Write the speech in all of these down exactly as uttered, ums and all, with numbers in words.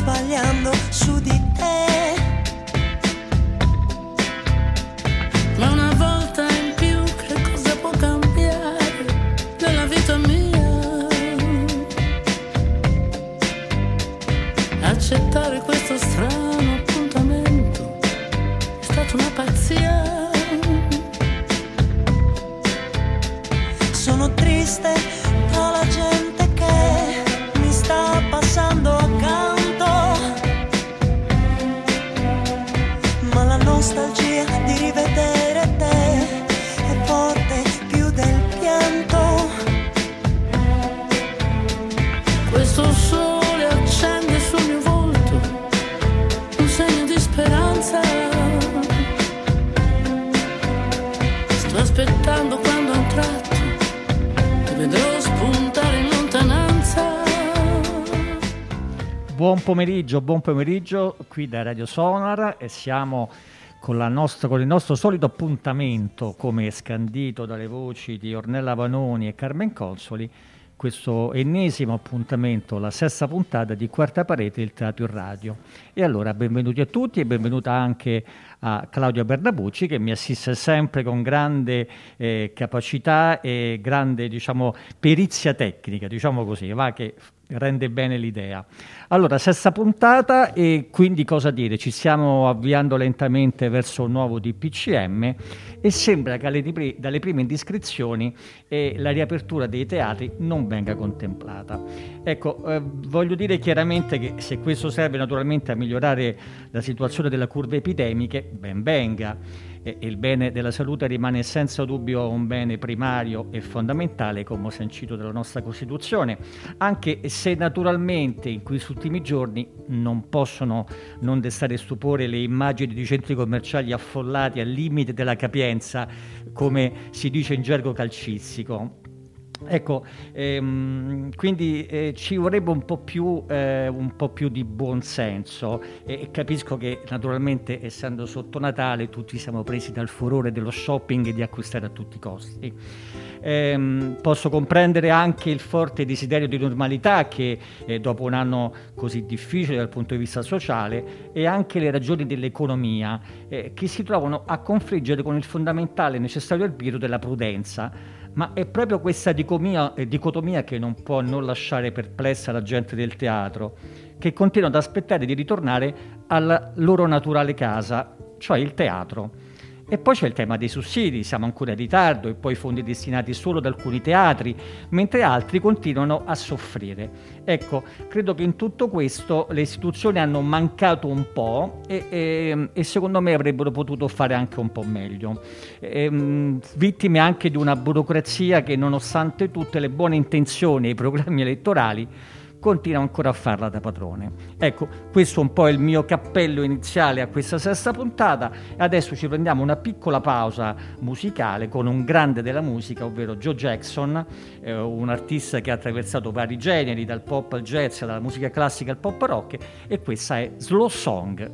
sbagliando su di te. Ma una volta in più che cosa può cambiare nella vita mia? Accettare questo strano appuntamento è stata una pazzia. Sono triste tra la gente che mi sta passando accanto, ma la nostalgia di rivedere te è forte più del pianto. Questo sole accende sul mio volto un segno di speranza. Sto aspettando quando a un tratto ti vedrò spuntare in lontananza. Buon pomeriggio, buon pomeriggio qui da Radio Sonar e siamo con, la nostra, con il nostro solito appuntamento, come scandito dalle voci di Ornella Vanoni e Carmen Consoli, questo ennesimo appuntamento, la sesta puntata di Quarta Parete, il teatro in radio. E allora benvenuti a tutti e benvenuta anche a Claudia Bernabucci, che mi assiste sempre con grande eh, capacità e grande, diciamo, perizia tecnica, diciamo così, va, che rende bene l'idea. Allora, sesta puntata e quindi cosa dire? Ci stiamo avviando lentamente verso un nuovo D P C M e sembra che alle, dalle prime indiscrezioni eh, la riapertura dei teatri non venga contemplata. Ecco, eh, voglio dire chiaramente che se questo serve naturalmente a migliorare la situazione delle curve epidemiche, ben venga. E il bene della salute rimane senza dubbio un bene primario e fondamentale, come sancito dalla nostra Costituzione, anche se naturalmente in questi ultimi giorni non possono non destare stupore le immagini di centri commerciali affollati al limite della capienza, come si dice in gergo calcistico. Ecco, ehm, quindi eh, ci vorrebbe un po' più, eh, un po' più di buon senso e, e capisco che naturalmente essendo sotto Natale tutti siamo presi dal furore dello shopping e di acquistare a tutti i costi. Ehm, posso comprendere anche il forte desiderio di normalità che eh, dopo un anno così difficile dal punto di vista sociale e anche le ragioni dell'economia eh, che si trovano a confliggere con il fondamentale e necessario arbitrio della prudenza. Ma è proprio questa dicotomia, eh, dicotomia che non può non lasciare perplessa la gente del teatro, che continua ad aspettare di ritornare alla loro naturale casa, cioè il teatro. E poi c'è il tema dei sussidi, siamo ancora in ritardo e poi fondi destinati solo ad alcuni teatri, mentre altri continuano a soffrire. Ecco, credo che in tutto questo le istituzioni hanno mancato un po' e, e, e secondo me avrebbero potuto fare anche un po' meglio. E, mh, vittime anche di una burocrazia che, nonostante tutte le buone intenzioni e i programmi elettorali, continua ancora a farla da padrone. Ecco, questo è un po' il mio cappello iniziale a questa sesta puntata e adesso ci prendiamo una piccola pausa musicale con un grande della musica, ovvero Joe Jackson, eh, un artista che ha attraversato vari generi, dal pop al jazz, dalla musica classica al pop rock, e questa è Slow Song.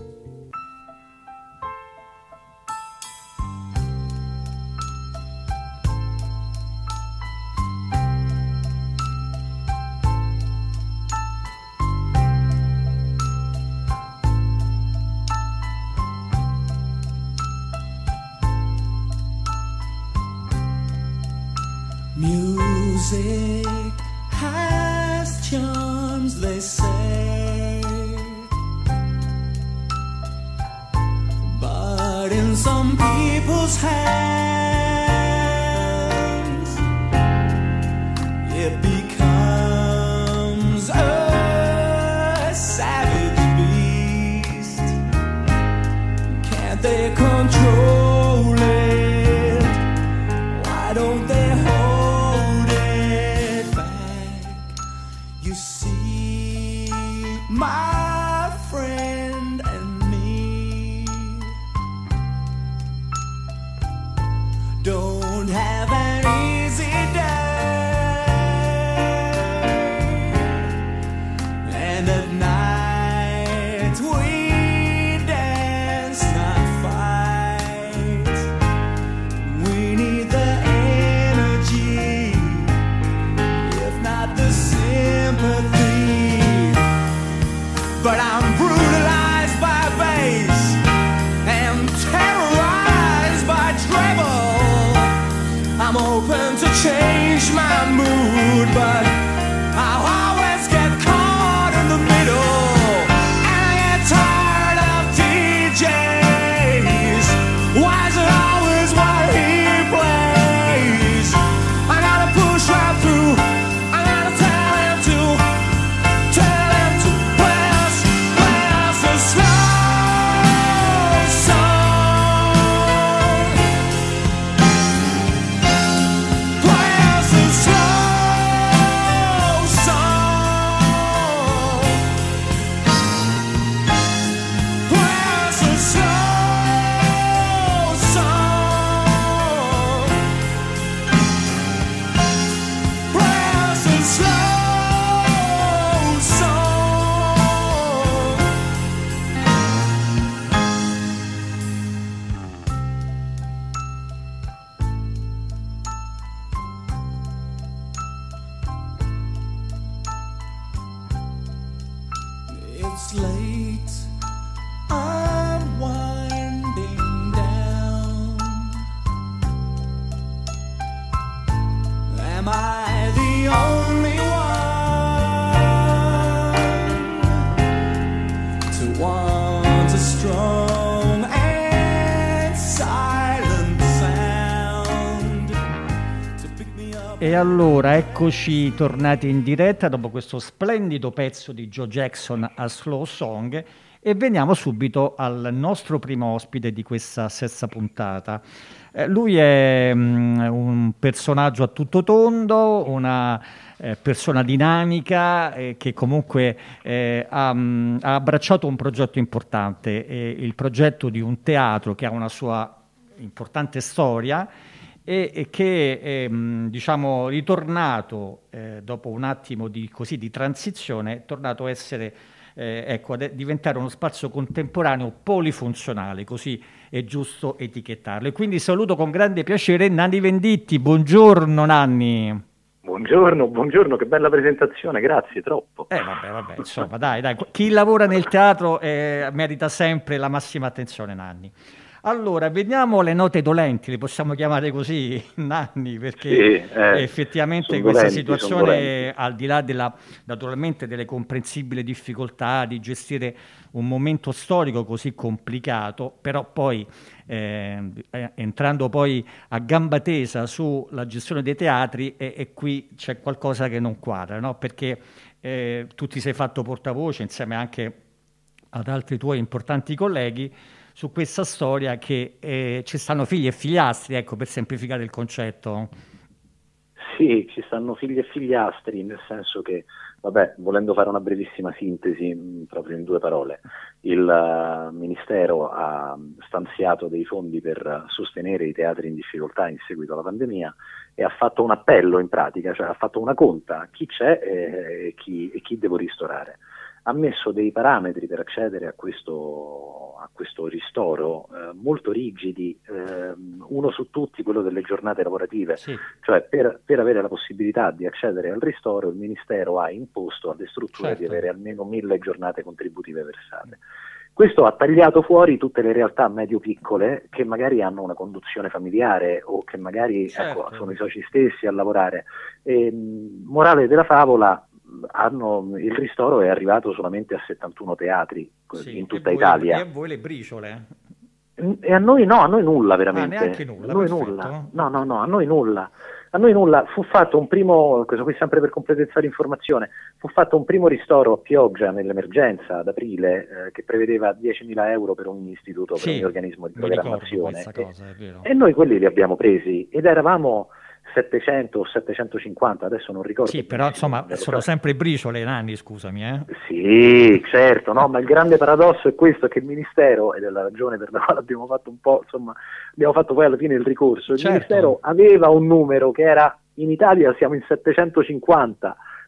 Music has charms, they say, but in some people's hands it becomes a savage beast. Can't they control it? Why don't they hold it back? You see, my friend and me don't have an easy day, and at night we dance, not fight. We need the energy, if not the sympathy. but I'm brutalized by bass and terrorized by treble. I'm open to change my mood, but I'll always get caught in the middle. And I get tired of D Js. Why is it always what he plays? I gotta push right through. I gotta tell him to, tell him to play us, play us a slow song. Play us a slow song. Play us a slow song. Play us a slow song. It's late, I'm winding down. Am I the only one to want a strong and silent sound to pick me up? E allora eccoci tornati in diretta dopo questo splendido pezzo di Joe Jackson a Slow Song e veniamo subito al nostro primo ospite di questa sesta puntata. Eh, lui è mm, un personaggio a tutto tondo, una eh, persona dinamica eh, che comunque eh, ha, mm, ha abbracciato un progetto importante, eh, il progetto di un teatro che ha una sua importante storia e, e che è mh, diciamo ritornato eh, dopo un attimo di, così, di transizione, è tornato a essere eh, ecco, a diventare uno spazio contemporaneo polifunzionale, così è giusto etichettarlo. E quindi saluto con grande piacere Nanni Venditti. Buongiorno Nanni. Buongiorno, buongiorno, che bella presentazione, grazie, troppo. Eh vabbè, vabbè, insomma, dai, dai, chi lavora nel teatro eh, merita sempre la massima attenzione, Nanni. Allora, vediamo le note dolenti, le possiamo chiamare così, Nanni, perché Sì, eh, effettivamente son questa dolenti, son situazione, dolenti. al di là della, naturalmente delle comprensibili difficoltà di gestire un momento storico così complicato, però poi eh, eh, entrando poi a gamba tesa sulla gestione dei teatri e, e qui c'è qualcosa che non quadra, no? Perché eh, tu ti sei fatto portavoce insieme anche ad altri tuoi importanti colleghi su questa storia che eh, ci stanno figli e figliastri, ecco, per semplificare il concetto. Sì, ci stanno figli e figliastri, nel senso che, vabbè, volendo fare una brevissima sintesi, mh, proprio in due parole, il uh, Ministero ha stanziato dei fondi per sostenere i teatri in difficoltà in seguito alla pandemia e ha fatto un appello in pratica, cioè ha fatto una conta, chi c'è e, e, chi, e chi devo ristorare. Ha messo dei parametri per accedere a questo, a questo ristoro eh, molto rigidi, eh, uno su tutti quello delle giornate lavorative, Sì. cioè per, per avere la possibilità di accedere al ristoro il Ministero ha imposto alle strutture Certo. di avere almeno mille giornate contributive versate. Questo ha tagliato fuori tutte le realtà medio-piccole che magari hanno una conduzione familiare o che magari Certo. ecco, sono i soci stessi a lavorare. E, mh, morale della favola, hanno, il ristoro è arrivato solamente a settantuno teatri Sì, in tutta e voi- Italia. E a voi le briciole? E a noi no, a noi nulla veramente. Ah, neanche nulla, a noi perfetto. nulla. No, no, no, a noi nulla. A noi nulla. Fu fatto un primo, questo qui sempre per completezza di informazione, fu fatto un primo ristoro a pioggia nell'emergenza ad aprile eh, che prevedeva diecimila euro per ogni istituto, Sì, per ogni organismo di mi ricordo programmazione. questa E- cosa, è vero. E noi quelli li abbiamo presi ed eravamo settecento o settecentocinquanta, adesso non ricordo. Sì, però insomma benissimo, sono sempre briciole, Nanni, scusami, eh? Sì, certo, no, ma il grande paradosso è questo, che il Ministero, ed è la ragione per la quale abbiamo fatto un po', insomma, abbiamo fatto poi alla fine il ricorso, il Certo. Ministero aveva un numero che era, in Italia siamo in settecentocinquanta,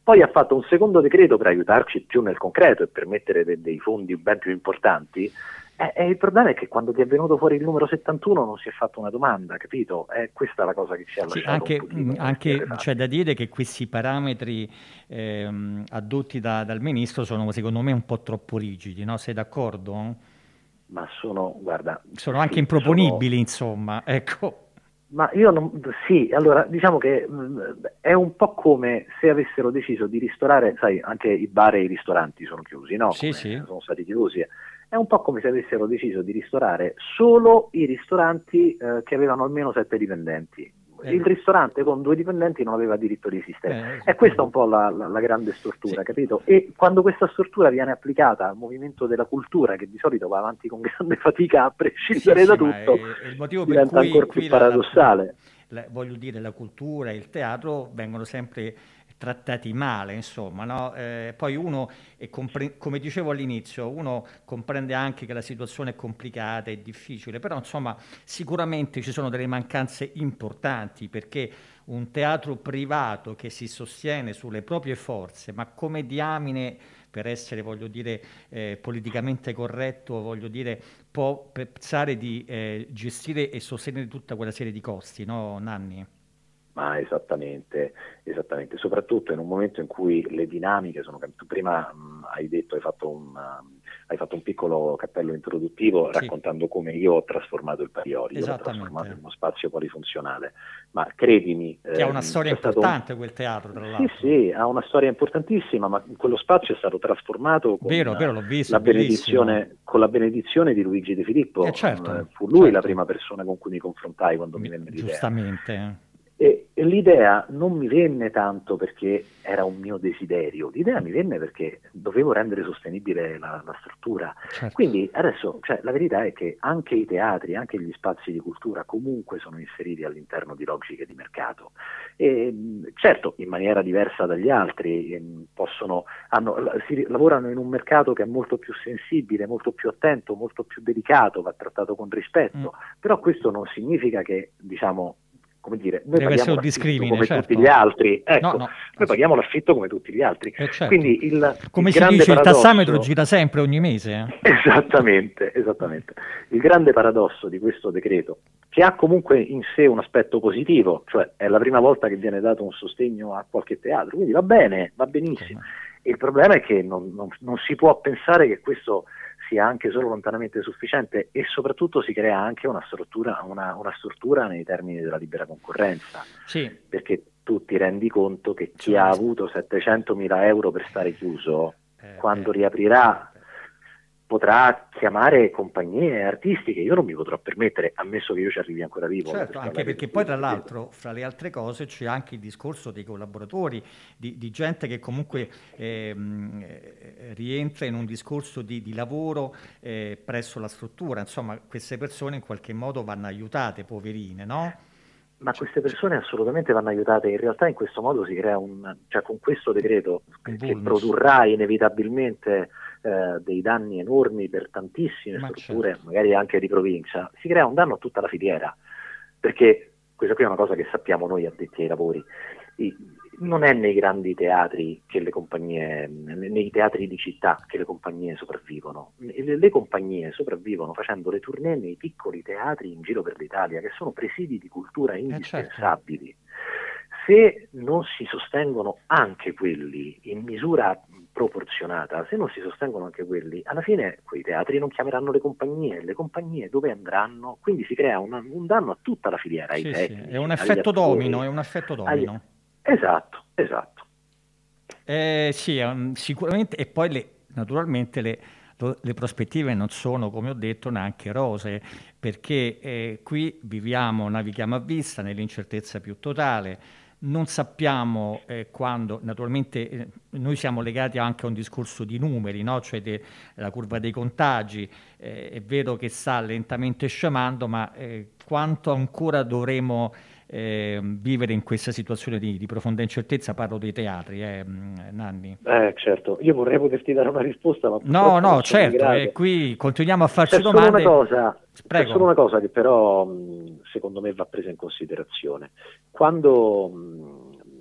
Poi ha fatto un secondo decreto per aiutarci più nel concreto e per mettere de- dei fondi ben più importanti. E, e il problema è che quando ti è venuto fuori il numero settantuno non si è fatto una domanda, capito? È questa la cosa che ci ha Sì, lasciato anche, un pochino. anche c'è da dire che questi parametri ehm, addotti da- dal ministro sono secondo me un po' troppo rigidi, no? Sei d'accordo? Ma sono, guarda, Sono anche sì, improponibili, sono- insomma, ecco. Ma io non, sì, allora diciamo che mh, è un po' come se avessero deciso di ristorare, sai, anche i bar e i ristoranti sono chiusi, no? Sì, Come sì. sono stati chiusi. È un po' come se avessero deciso di ristorare solo i ristoranti eh, che avevano almeno sette dipendenti. Eh. Il ristorante con due dipendenti non aveva diritto di esistere. Eh, E questa è un po' la, la- la grande stortura, Sì. capito? E quando questa stortura viene applicata al movimento della cultura, che di solito va avanti con grande fatica a prescindere Sì, da sì, ma tutto, è- è il motivo per diventa cui ancora qui più la- la- paradossale. la- voglio dire, la cultura e il teatro vengono sempre trattati male, insomma, no? Eh, poi uno, è compre- come dicevo all'inizio, uno comprende anche che la situazione è complicata, è difficile, però insomma sicuramente ci sono delle mancanze importanti perché un teatro privato che si sostiene sulle proprie forze, ma come diamine, per essere, voglio dire, eh, politicamente corretto, voglio dire, può pensare di eh, gestire e sostenere tutta quella serie di costi, no, Nanni? Ma esattamente, esattamente, soprattutto in un momento in cui le dinamiche sono cambiate. Tu prima mh, hai detto, hai fatto, un, uh, hai fatto un piccolo cappello introduttivo Sì. raccontando come io ho trasformato il Parioli, io l'ho Esattamente. trasformato in uno spazio polifunzionale, ma credimi... Che ha una ehm, storia c'è stato un- importante quel teatro, tra Sì, l'altro. sì, ha una storia importantissima, ma quello spazio è stato trasformato con, Vero, vero, l'ho visto, la è bellissimo. benedizione, con la benedizione di Luigi De Filippo. Eh, certo, Eh, fu lui certo. la prima persona con cui mi confrontai quando mi venne l'idea. Giustamente. E, e l'idea non mi venne tanto perché era un mio desiderio, l'idea mi venne perché dovevo rendere sostenibile la, la struttura. Certo. Quindi adesso, cioè, la verità è che anche i teatri, anche gli spazi di cultura comunque sono inseriti all'interno di logiche di mercato. E, mh, certo, in maniera diversa dagli altri, ehm, possono, hanno, la- si, lavorano in un mercato che è molto più sensibile, molto più attento, molto più delicato, va trattato con rispetto, però questo non significa che, diciamo, come dire, noi Deve essere paghiamo un l'affitto discrimine, come certo. tutti gli altri, ecco, No, no. noi paghiamo l'affitto come tutti gli altri. Eh, certo. Quindi il, Come il si grande dice, il paradosso- tassametro gira sempre ogni mese. eh? Esattamente, esattamente. Il grande paradosso di questo decreto, che ha comunque in sé un aspetto positivo, cioè è la prima volta che viene dato un sostegno a qualche teatro, quindi va bene, va benissimo. Il problema è che non, non- non si può pensare che questo sia anche solo lontanamente sufficiente e soprattutto si crea anche una struttura, una, una struttura nei termini della libera concorrenza, Sì, perché tu ti rendi conto che chi Sì. ha avuto settecentomila euro per stare chiuso, Eh, quando eh, riaprirà eh, potrà chiamare compagnie e artisti che io non mi potrò permettere, ammesso che io ci arrivi ancora vivo. certo, questa anche è la perché verità. poi tra l'altro, fra le altre cose, c'è anche il discorso dei collaboratori, di, di gente che comunque ehm, eh, rientra in un discorso di, di lavoro eh, presso la struttura. Insomma, queste persone in qualche modo vanno aiutate, poverine, no? Ma queste persone assolutamente vanno aiutate, in realtà in questo modo si crea un, cioè con questo decreto Un che vulnus. produrrà inevitabilmente eh, dei danni enormi per tantissime Ma strutture, certo. magari anche di provincia, si crea un danno a tutta la filiera, perché questa qui è una cosa che sappiamo noi addetti ai lavori. I- non è nei grandi teatri che le compagnie, nei teatri di città che le compagnie sopravvivono. Le, le compagnie sopravvivono facendo le tournée nei piccoli teatri in giro per l'Italia, che sono presidi di cultura indispensabili. Se non si sostengono anche quelli in misura proporzionata, se non si sostengono anche quelli, alla fine quei teatri non chiameranno le compagnie, le compagnie dove andranno? Quindi si crea un, un danno a tutta la filiera, ai Sì, sì, tecnici, è un agli effetto attori, domino, è un effetto agli- domino. Esatto, esatto. Eh, sì, um, sicuramente, e poi le- naturalmente le, lo- le prospettive non sono, come ho detto, neanche rosee, perché eh, qui viviamo, navighiamo a vista nell'incertezza più totale, non sappiamo eh, quando, naturalmente eh, noi siamo legati anche a un discorso di numeri, no? Cioè de- la curva dei contagi, eh, è vero che sta lentamente scemando, ma eh, quanto ancora dovremo eh, vivere in questa situazione di, di profonda incertezza? Parlo dei teatri, eh, mh, Nanni. Eh, certo, io vorrei poterti dare una risposta, ma No, purtroppo no, non sono in certo, grado. e qui continuiamo a farci C'è solo domande. una cosa, c'è Prego. solo una cosa che però mh, secondo me va presa in considerazione. Quando, mh,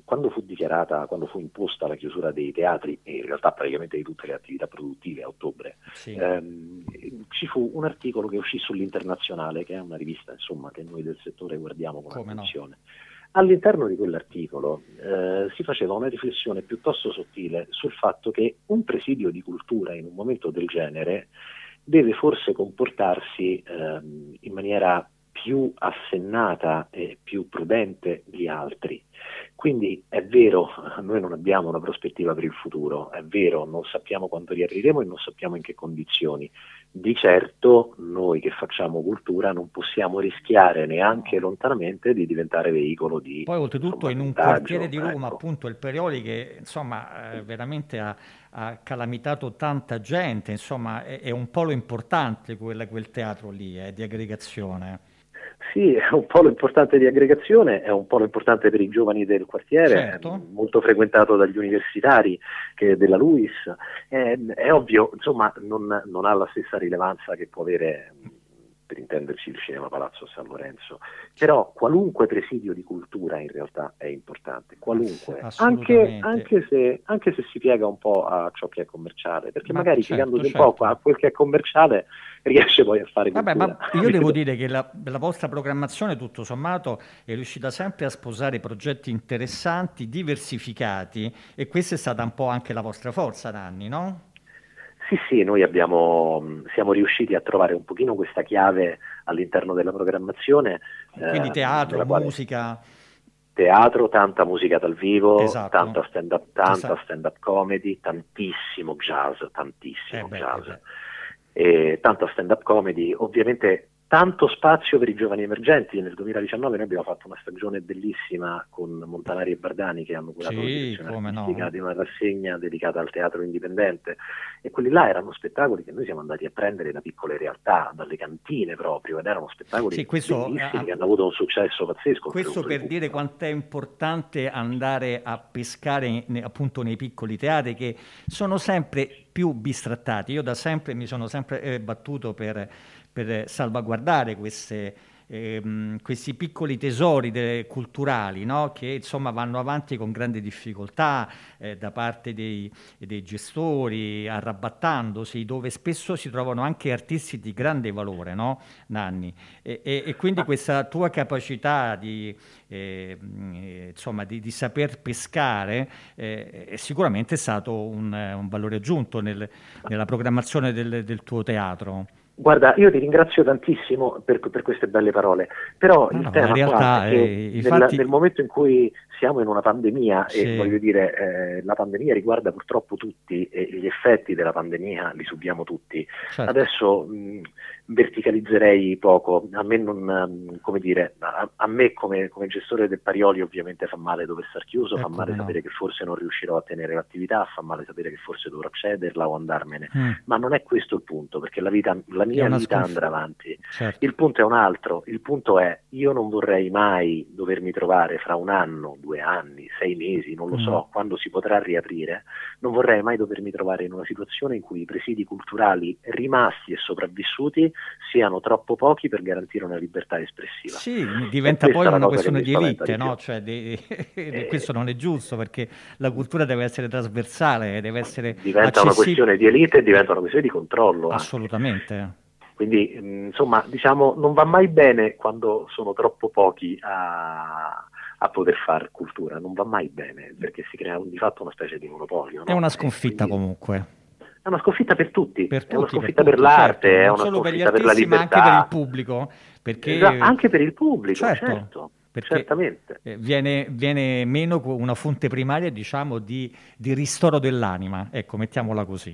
quando fu dichiarata, quando fu imposta la chiusura dei teatri e in realtà praticamente di tutte le attività produttive a ottobre, sì. ehm, ci fu un articolo che uscì sull'Internazionale, che è una rivista insomma che noi del settore guardiamo con Come attenzione. No. All'interno di quell'articolo eh, si faceva una riflessione piuttosto sottile sul fatto che un presidio di cultura in un momento del genere deve forse comportarsi ehm, in maniera più assennata e più prudente di altri. Quindi è vero, noi non abbiamo una prospettiva per il futuro, è vero, non sappiamo quando riapriremo e non sappiamo in che condizioni. Di certo noi che facciamo cultura non possiamo rischiare neanche lontanamente di diventare veicolo di... Poi oltretutto in un quartiere di Roma, ecco. Appunto il Perioli, che insomma eh, veramente ha, ha calamitato tanta gente, insomma è, è un polo importante quel, quel teatro lì, eh, di aggregazione. Sì, è un polo importante di aggregazione, è un polo importante per i giovani del quartiere, certo. È molto frequentato dagli universitari che della LUIS, è, è ovvio, insomma non, non ha la stessa rilevanza che può avere, per intenderci, il Cinema Palazzo San Lorenzo, però qualunque presidio di cultura in realtà è importante, qualunque, anche, anche, se, anche se si piega un po' a ciò che è commerciale, perché Ma magari certo, piegandosi certo. un po' a quel che è commerciale riesce poi a fare cultura. Vabbè, ma io devo dire che la, la vostra programmazione tutto sommato è riuscita sempre a sposare progetti interessanti, diversificati, e questa è stata un po' anche la vostra forza, Nanni, no? Sì, sì, noi abbiamo, siamo riusciti a trovare un pochino questa chiave all'interno della programmazione. Quindi teatro, eh, musica... Teatro, tanta musica dal vivo, esatto. tanta stand-up, tanta esatto. stand-up comedy, tantissimo jazz, tantissimo eh beh, jazz, eh e tanta stand-up comedy, ovviamente tanto spazio per i giovani emergenti. Nel duemiladiciannove noi abbiamo fatto una stagione bellissima con Montanari e Bardani, che hanno curato sì, la direzione artistica no. di una rassegna dedicata al teatro indipendente, e quelli là erano spettacoli che noi siamo andati a prendere da piccole realtà, dalle cantine proprio, ed erano spettacoli sì, questo, bellissimi uh, che hanno avuto un successo pazzesco. Questo per dire quanto è importante andare a pescare ne, appunto nei piccoli teatri, che sono sempre più bistrattati. Io da sempre mi sono sempre eh, battuto per per salvaguardare queste, ehm, questi piccoli tesori de- culturali, no? Che insomma vanno avanti con grande difficoltà eh, da parte dei, dei gestori, arrabattandosi, dove spesso si trovano anche artisti di grande valore, no, Nanni? E, e, e quindi questa tua capacità di, eh, insomma, di, di saper pescare eh, è sicuramente stato un, un valore aggiunto nel, nella programmazione del, del tuo teatro. Guarda, io ti ringrazio tantissimo per, per queste belle parole, però no, il no, tema qua è che eh, infatti... nel, nel momento in cui siamo in una pandemia, sì. e voglio dire, eh, la pandemia riguarda purtroppo tutti e gli effetti della pandemia li subiamo tutti. Certo. Adesso mh, verticalizzerei poco, a me non, mh, come dire, a, a me come, come gestore del Parioli ovviamente fa male dover star chiuso, ecco, fa male no. sapere che forse non riuscirò a tenere l'attività, fa male sapere che forse dovrò cederla o andarmene, mm. ma non è questo il punto, perché la vita, la mia vita sconf... andrà avanti. Certo. Il punto è un altro, il punto è io non vorrei mai dovermi trovare fra un anno, due anni, sei mesi, non lo mm. so, quando si potrà riaprire, non vorrei mai dovermi trovare in una situazione in cui i presidi culturali rimasti e sopravvissuti siano troppo pochi per garantire una libertà espressiva. Sì, diventa poi una questione di elite, no? Cioè, di, eh, questo non è giusto, perché la cultura deve essere trasversale, deve essere diventa accessib- una questione di elite e diventa una questione di controllo. Assolutamente. Anche. Quindi, insomma, diciamo, non va mai bene quando sono troppo pochi a, a poter fare cultura, non va mai bene, perché si crea di fatto una specie di monopolio. È no? una sconfitta Quindi, comunque. È una sconfitta per tutti, per tutti è una sconfitta per, per tutti, l'arte, certo. è non una solo per gli sconfitta artisti, per la libertà. Ma anche per il pubblico. Perché, esatto, anche per il pubblico, certo. certo. Perché certamente. Viene, viene meno una fonte primaria, diciamo, di, di ristoro dell'anima, ecco, mettiamola così.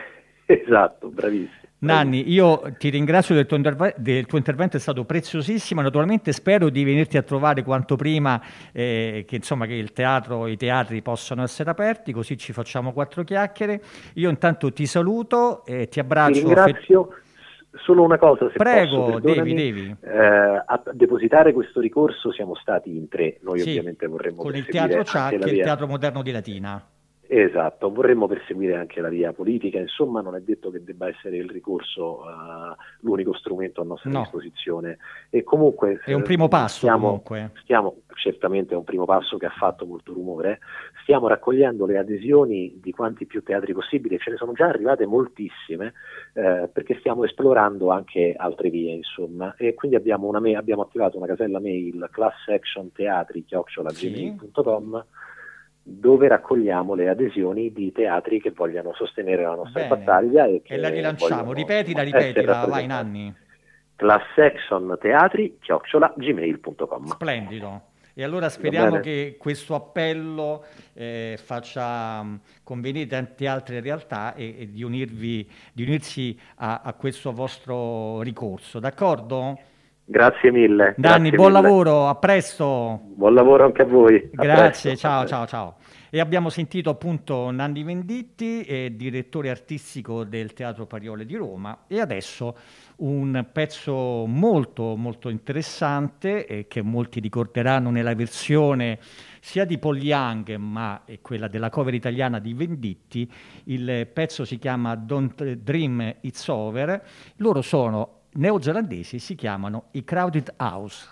Esatto, bravissimo. Nanni, io ti ringrazio del tuo, interve- del tuo intervento, è stato preziosissimo. Naturalmente spero di venirti a trovare quanto prima, eh, che insomma che il teatro, i teatri possano essere aperti, così ci facciamo quattro chiacchiere. Io intanto ti saluto e ti abbraccio. Ti ringrazio. Solo una cosa, se Prego, posso, devi, devi. Eh, a depositare questo ricorso siamo stati in tre, noi sì, ovviamente vorremmo con il Teatro Ciacchi e il Teatro Moderno di Latina. Esatto, vorremmo perseguire anche la via politica, insomma non è detto che debba essere il ricorso uh, l'unico strumento a nostra no. disposizione, e comunque è un primo passo stiamo, comunque. stiamo, certamente è un primo passo che ha fatto molto rumore, stiamo raccogliendo le adesioni di quanti più teatri possibili, ce ne sono già arrivate moltissime, eh, perché stiamo esplorando anche altre vie, insomma, e quindi abbiamo, una ma- abbiamo attivato una casella mail classactionteatri chiocciola gmail punto com dove raccogliamo le adesioni di teatri che vogliano sostenere la nostra Bene. battaglia e, che e la rilanciamo, ripetila, ripetila, vai Nanni. classactionteatri chiocciola gmail punto com. Splendido. E allora speriamo che questo appello eh, faccia um, convenire tante altre realtà e, e di, unirvi, di unirsi a, a questo vostro ricorso, d'accordo? Grazie mille. Nanni, grazie buon mille. lavoro, a presto. Buon lavoro anche a voi. A Grazie, presto. ciao, ciao, ciao. E abbiamo sentito appunto Nanni Venditti, eh, direttore artistico del Teatro Parioli di Roma, e adesso un pezzo molto molto interessante eh, che molti ricorderanno nella versione sia di Paul Young ma è quella della cover italiana di Venditti. Il pezzo si chiama Don't Dream It's Over. Loro sono neozelandesi, si chiamano i Crowded House.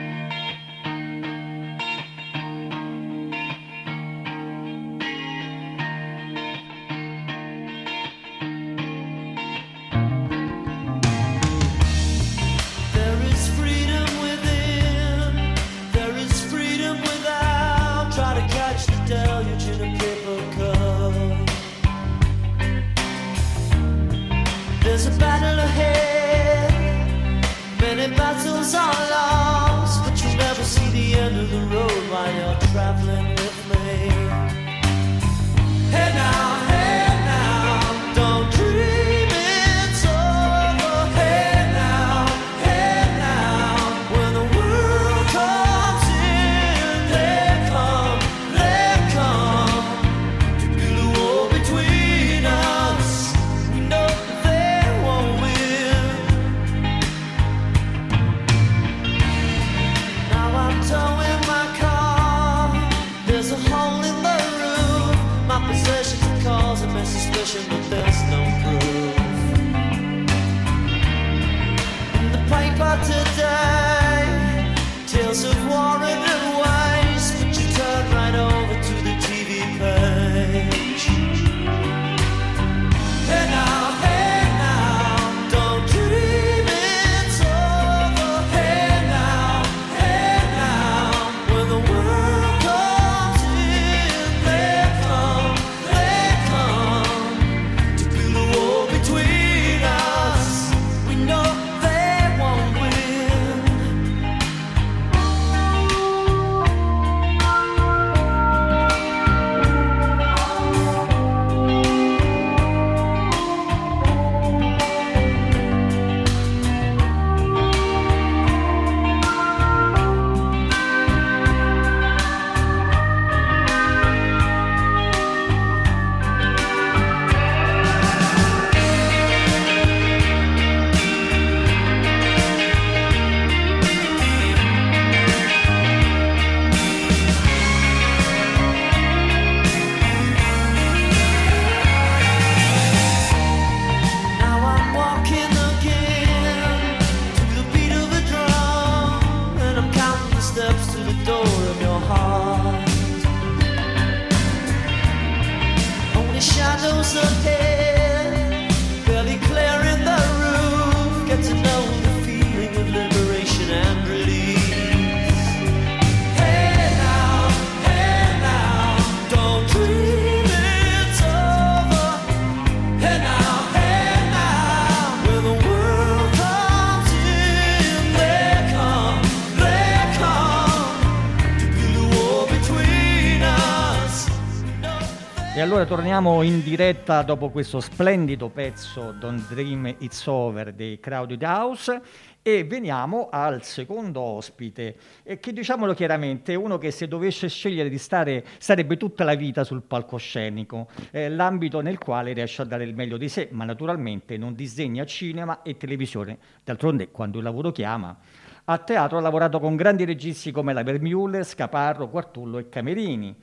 E allora torniamo in diretta dopo questo splendido pezzo Don't Dream It's Over dei Crowded House e veniamo al secondo ospite, e che, diciamolo chiaramente, è uno che se dovesse scegliere di stare sarebbe tutta la vita sul palcoscenico, eh, l'ambito nel quale riesce a dare il meglio di sé, ma naturalmente non disdegna cinema e televisione. D'altronde, quando il lavoro chiama, a teatro ha lavorato con grandi registi come la Vermeulen, Scaparro, Quartullo e Camerini.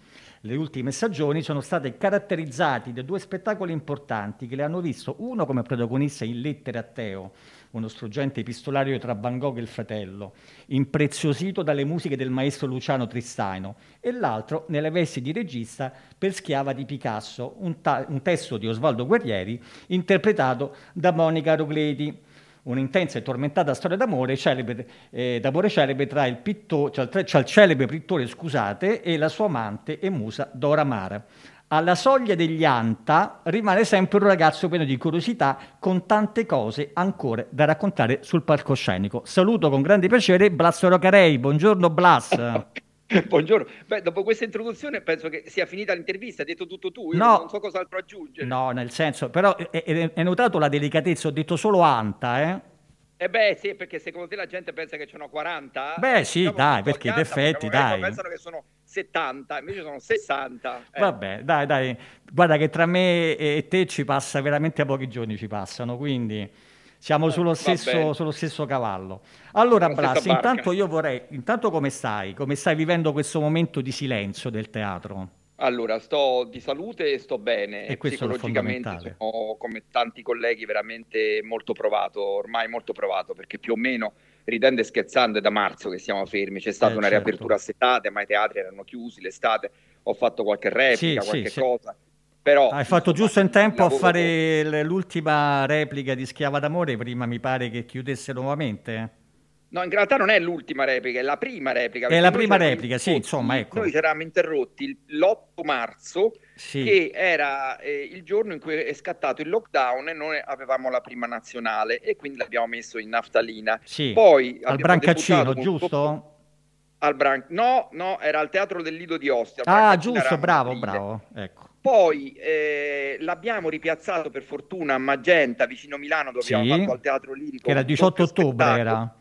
le ultime stagioni sono state caratterizzate da due spettacoli importanti che le hanno visto, uno come protagonista in Lettere a Teo, uno struggente epistolario tra Van Gogh e il fratello, impreziosito dalle musiche del maestro Luciano Tristaino, e l'altro nelle vesti di regista per Schiava di Picasso, un, ta- un testo di Osvaldo Guerrieri interpretato da Monica Rogleti. Un'intensa e tormentata storia d'amore celebre, eh, d'amore celebre tra il, pitto- cioè, tra, cioè il celebre pittore scusate, e la sua amante e musa Dora Mara. Alla soglia degli Anta rimane sempre un ragazzo pieno di curiosità, con tante cose ancora da raccontare sul palcoscenico. Saluto con grande piacere Blas Rocarei. Buongiorno Blas. Buongiorno. Beh, dopo questa introduzione penso che sia finita l'intervista, hai detto tutto tu, io No. non so cos'altro aggiungere. No, nel senso, però hai notato la delicatezza, ho detto solo Anta, eh? Eh beh, sì, perché secondo te la gente pensa che sono quaranta? Beh, sì, Diciamo, dai, sto perché in scherzo, effetti, diciamo, dai. pensano che sono settanta, invece sono sessanta. Eh. Vabbè, dai, dai, guarda che tra me e te ci passa veramente pochi giorni, ci passano, quindi siamo Eh, sullo va stesso, bene. sullo stesso cavallo. Allora, Sulla stessa Blas, barca. intanto io vorrei, intanto come stai? Come stai vivendo questo momento di silenzio del teatro? Allora, sto di salute e sto bene, E questo è lo psicologicamente fondamentale. sono, come tanti colleghi, veramente molto provato, ormai molto provato, perché più o meno, ridendo e scherzando, è da marzo che siamo fermi, c'è stata Eh, una certo. riapertura quest'estate, ma i teatri erano chiusi l'estate, ho fatto qualche replica, Sì, qualche sì, sì. cosa, però... Hai fatto insomma, giusto in il tempo a lavoro- fare l- l'ultima replica di Schiava d'amore, prima mi pare che chiudesse nuovamente. No, in realtà non è l'ultima replica, è la prima replica. È perché la noi prima ci eravamo replica, sì, interrotti- insomma, ecco. Noi ci eravamo interrotti il- l'otto marzo, Sì. che era eh, il giorno in cui è scattato il lockdown e noi avevamo la prima nazionale e quindi l'abbiamo messo in naftalina. Sì, Poi al abbiamo Brancaccino, debuttato con un giusto? sotto- Al Bran- No, no, era al Teatro del Lido di Ostia. al Ah, Brancaccino giusto, era a bravo, aprile. bravo, ecco. Poi eh, l'abbiamo ripiazzato per fortuna a Magenta, vicino Milano, dove Sì, abbiamo fatto al Teatro Lirico. che era il un diciotto doppio ottobre, spettacolo. era.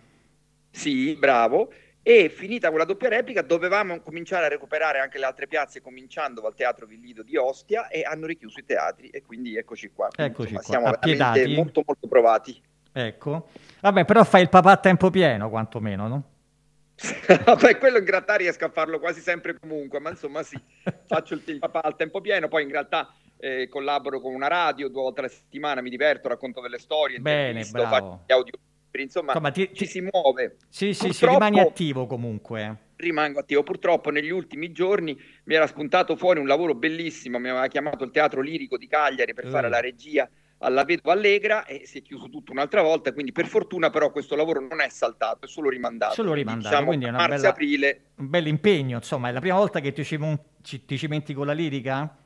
Sì, bravo. E finita quella doppia replica dovevamo cominciare a recuperare anche le altre piazze, cominciando dal Teatro Villido di Ostia, e hanno richiuso i teatri e quindi eccoci qua. Quindi, Eccoci insomma, qua, siamo veramente appiedati. molto molto provati. Ecco. Vabbè, però fai il papà a tempo pieno, quantomeno, no? Vabbè, quello in realtà riesco a farlo quasi sempre comunque, ma insomma sì, faccio il, il papà al tempo pieno, poi in realtà eh, collaboro con una radio due volte alla settimana, mi diverto, racconto delle storie, Bene, intervisto, bravo. faccio gli audio, insomma, Insomma, ti- ci ti- si muove. Sì, sì, sì, Purtroppo- rimani attivo comunque. Rimango attivo. Purtroppo negli ultimi giorni mi era spuntato fuori un lavoro bellissimo, mi aveva chiamato il Teatro Lirico di Cagliari per Uh. fare la regia alla Vedova Allegra e si è chiuso tutto un'altra volta, quindi per fortuna però questo lavoro non è saltato, è solo rimandato. Solo Quindi, rimandato, diciamo, quindi è una bella- marzo-aprile. Un bel impegno, insomma, è la prima volta che ti, cimon- ci- ti cimenti con la lirica?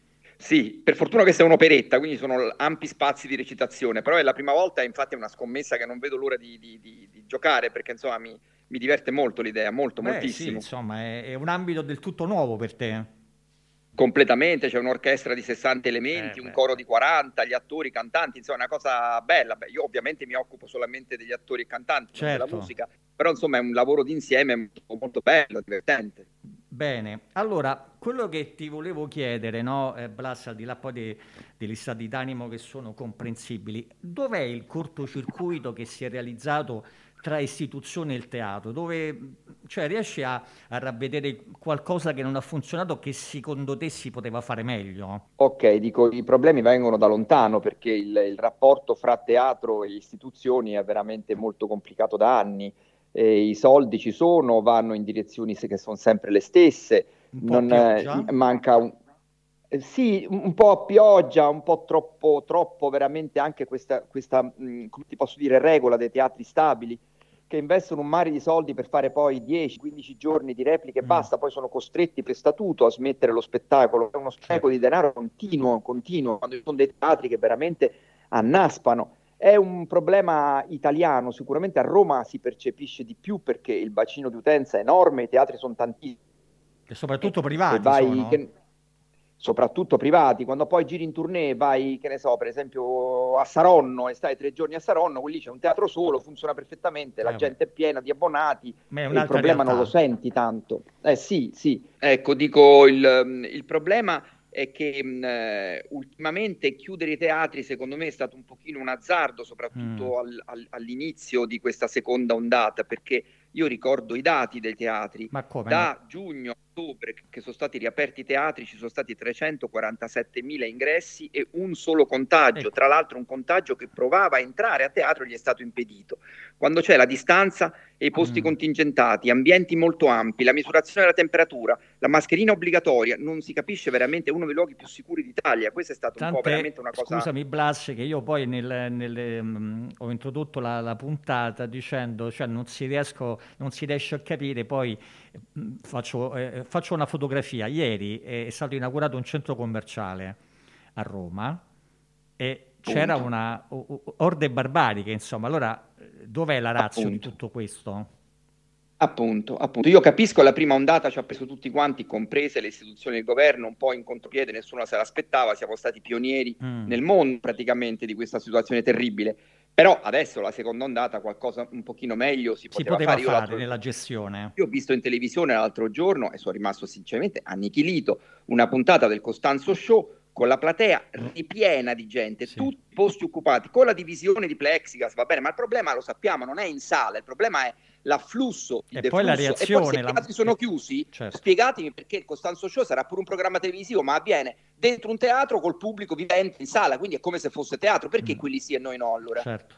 Sì, per fortuna questa è un'operetta, quindi sono ampi spazi di recitazione, però è la prima volta, infatti è una scommessa che non vedo l'ora di, di- di- di giocare, perché insomma mi, mi diverte molto l'idea, molto, Beh, sì, moltissimo. insomma, è, è un ambito del tutto nuovo per te. Completamente, c'è un'orchestra di sessanta elementi, Eh, un beh. coro di quaranta, gli attori, i cantanti, insomma è una cosa bella. Beh, io ovviamente mi occupo solamente degli attori e cantanti, non Certo. della musica, però insomma è un lavoro d'insieme molto, molto bello, divertente. Bene, allora, quello che ti volevo chiedere, no, eh, Blas, al di là poi de- degli stati d'animo che sono comprensibili, dov'è il cortocircuito che si è realizzato tra istituzione e il teatro? Dove, cioè, riesci a, a ravvedere qualcosa che non ha funzionato che secondo te si poteva fare meglio? Ok, dico, i problemi vengono da lontano perché il, il rapporto fra teatro e istituzioni è veramente molto complicato da anni. E i soldi ci sono, vanno in direzioni se- che sono sempre le stesse, Un po' non, a eh, pioggia? manca un, eh, sì, un un po' a pioggia, un po' troppo, troppo veramente anche questa, questa mh, come ti posso dire, regola dei teatri stabili che investono un mare di soldi per fare poi dieci quindici giorni di repliche e Mm. basta, poi sono costretti per statuto a smettere lo spettacolo. È uno spreco Certo. di denaro continuo, continuo, quando ci sono dei teatri che veramente annaspano. È un problema italiano, sicuramente a Roma si percepisce di più perché il bacino di utenza è enorme, i teatri sono tantissimi. Che soprattutto E privati vai, sono? che- soprattutto privati, quando poi giri in tournée, vai, che ne so, per esempio a Saronno e stai tre giorni a Saronno, quelli c'è un teatro solo, funziona perfettamente, la Eh, gente è piena di abbonati, Ma è e il un'altra problema non realtà. lo senti tanto. Eh sì, sì. Ecco, dico, il, il problema è che mh, eh, ultimamente chiudere i teatri secondo me è stato un pochino un azzardo, soprattutto Mm. al- al- all'inizio di questa seconda ondata, perché io ricordo i dati dei teatri. Ma come? Da giugno a ottobre che sono stati riaperti i teatri ci sono stati trecentoquarantasettemila ingressi e un solo contagio, Ecco. tra l'altro un contagio che provava a entrare a teatro gli è stato impedito. Quando c'è la distanza e i posti Mm. contingentati, ambienti molto ampi, la misurazione della temperatura, la mascherina obbligatoria, non si capisce veramente, è uno dei luoghi più sicuri d'Italia. Questa è stata un po' Tant'è, veramente una cosa... scusami Blas, che io poi nel, nel, mm, ho introdotto la, la puntata dicendo, cioè non si riesco, non si riesce a capire, poi mm, faccio, eh, faccio una fotografia. Ieri è stato inaugurato un centro commerciale a Roma e c'era Appunto. una o- o- orde barbariche, insomma. Allora, eh, dov'è la ratio di Appunto. tutto questo? Appunto, appunto. Io capisco la prima ondata ci ha preso tutti quanti, comprese le istituzioni del governo, un po' in contropiede, nessuno se l'aspettava, siamo stati pionieri Mm. nel mondo praticamente di questa situazione terribile. Però adesso la seconda ondata qualcosa un pochino meglio si Si poteva, poteva fare. Io fare l'altro- nella gestione. Io ho visto in televisione l'altro giorno e sono rimasto sinceramente annichilito una puntata del Costanzo Show con la platea ripiena di gente, Sì. tutti i posti occupati, con la divisione di plexiglass, va bene, ma il problema lo sappiamo, non è in sala, il problema è l'afflusso, il E poi la deflusso. E reazione, poi se la- i teatri sono chiusi, Certo. spiegatemi perché il Costanzo Show sarà pure un programma televisivo, ma avviene dentro un teatro col pubblico vivente in sala, quindi è come se fosse teatro, perché Mm. quelli sì e noi no allora? Certo.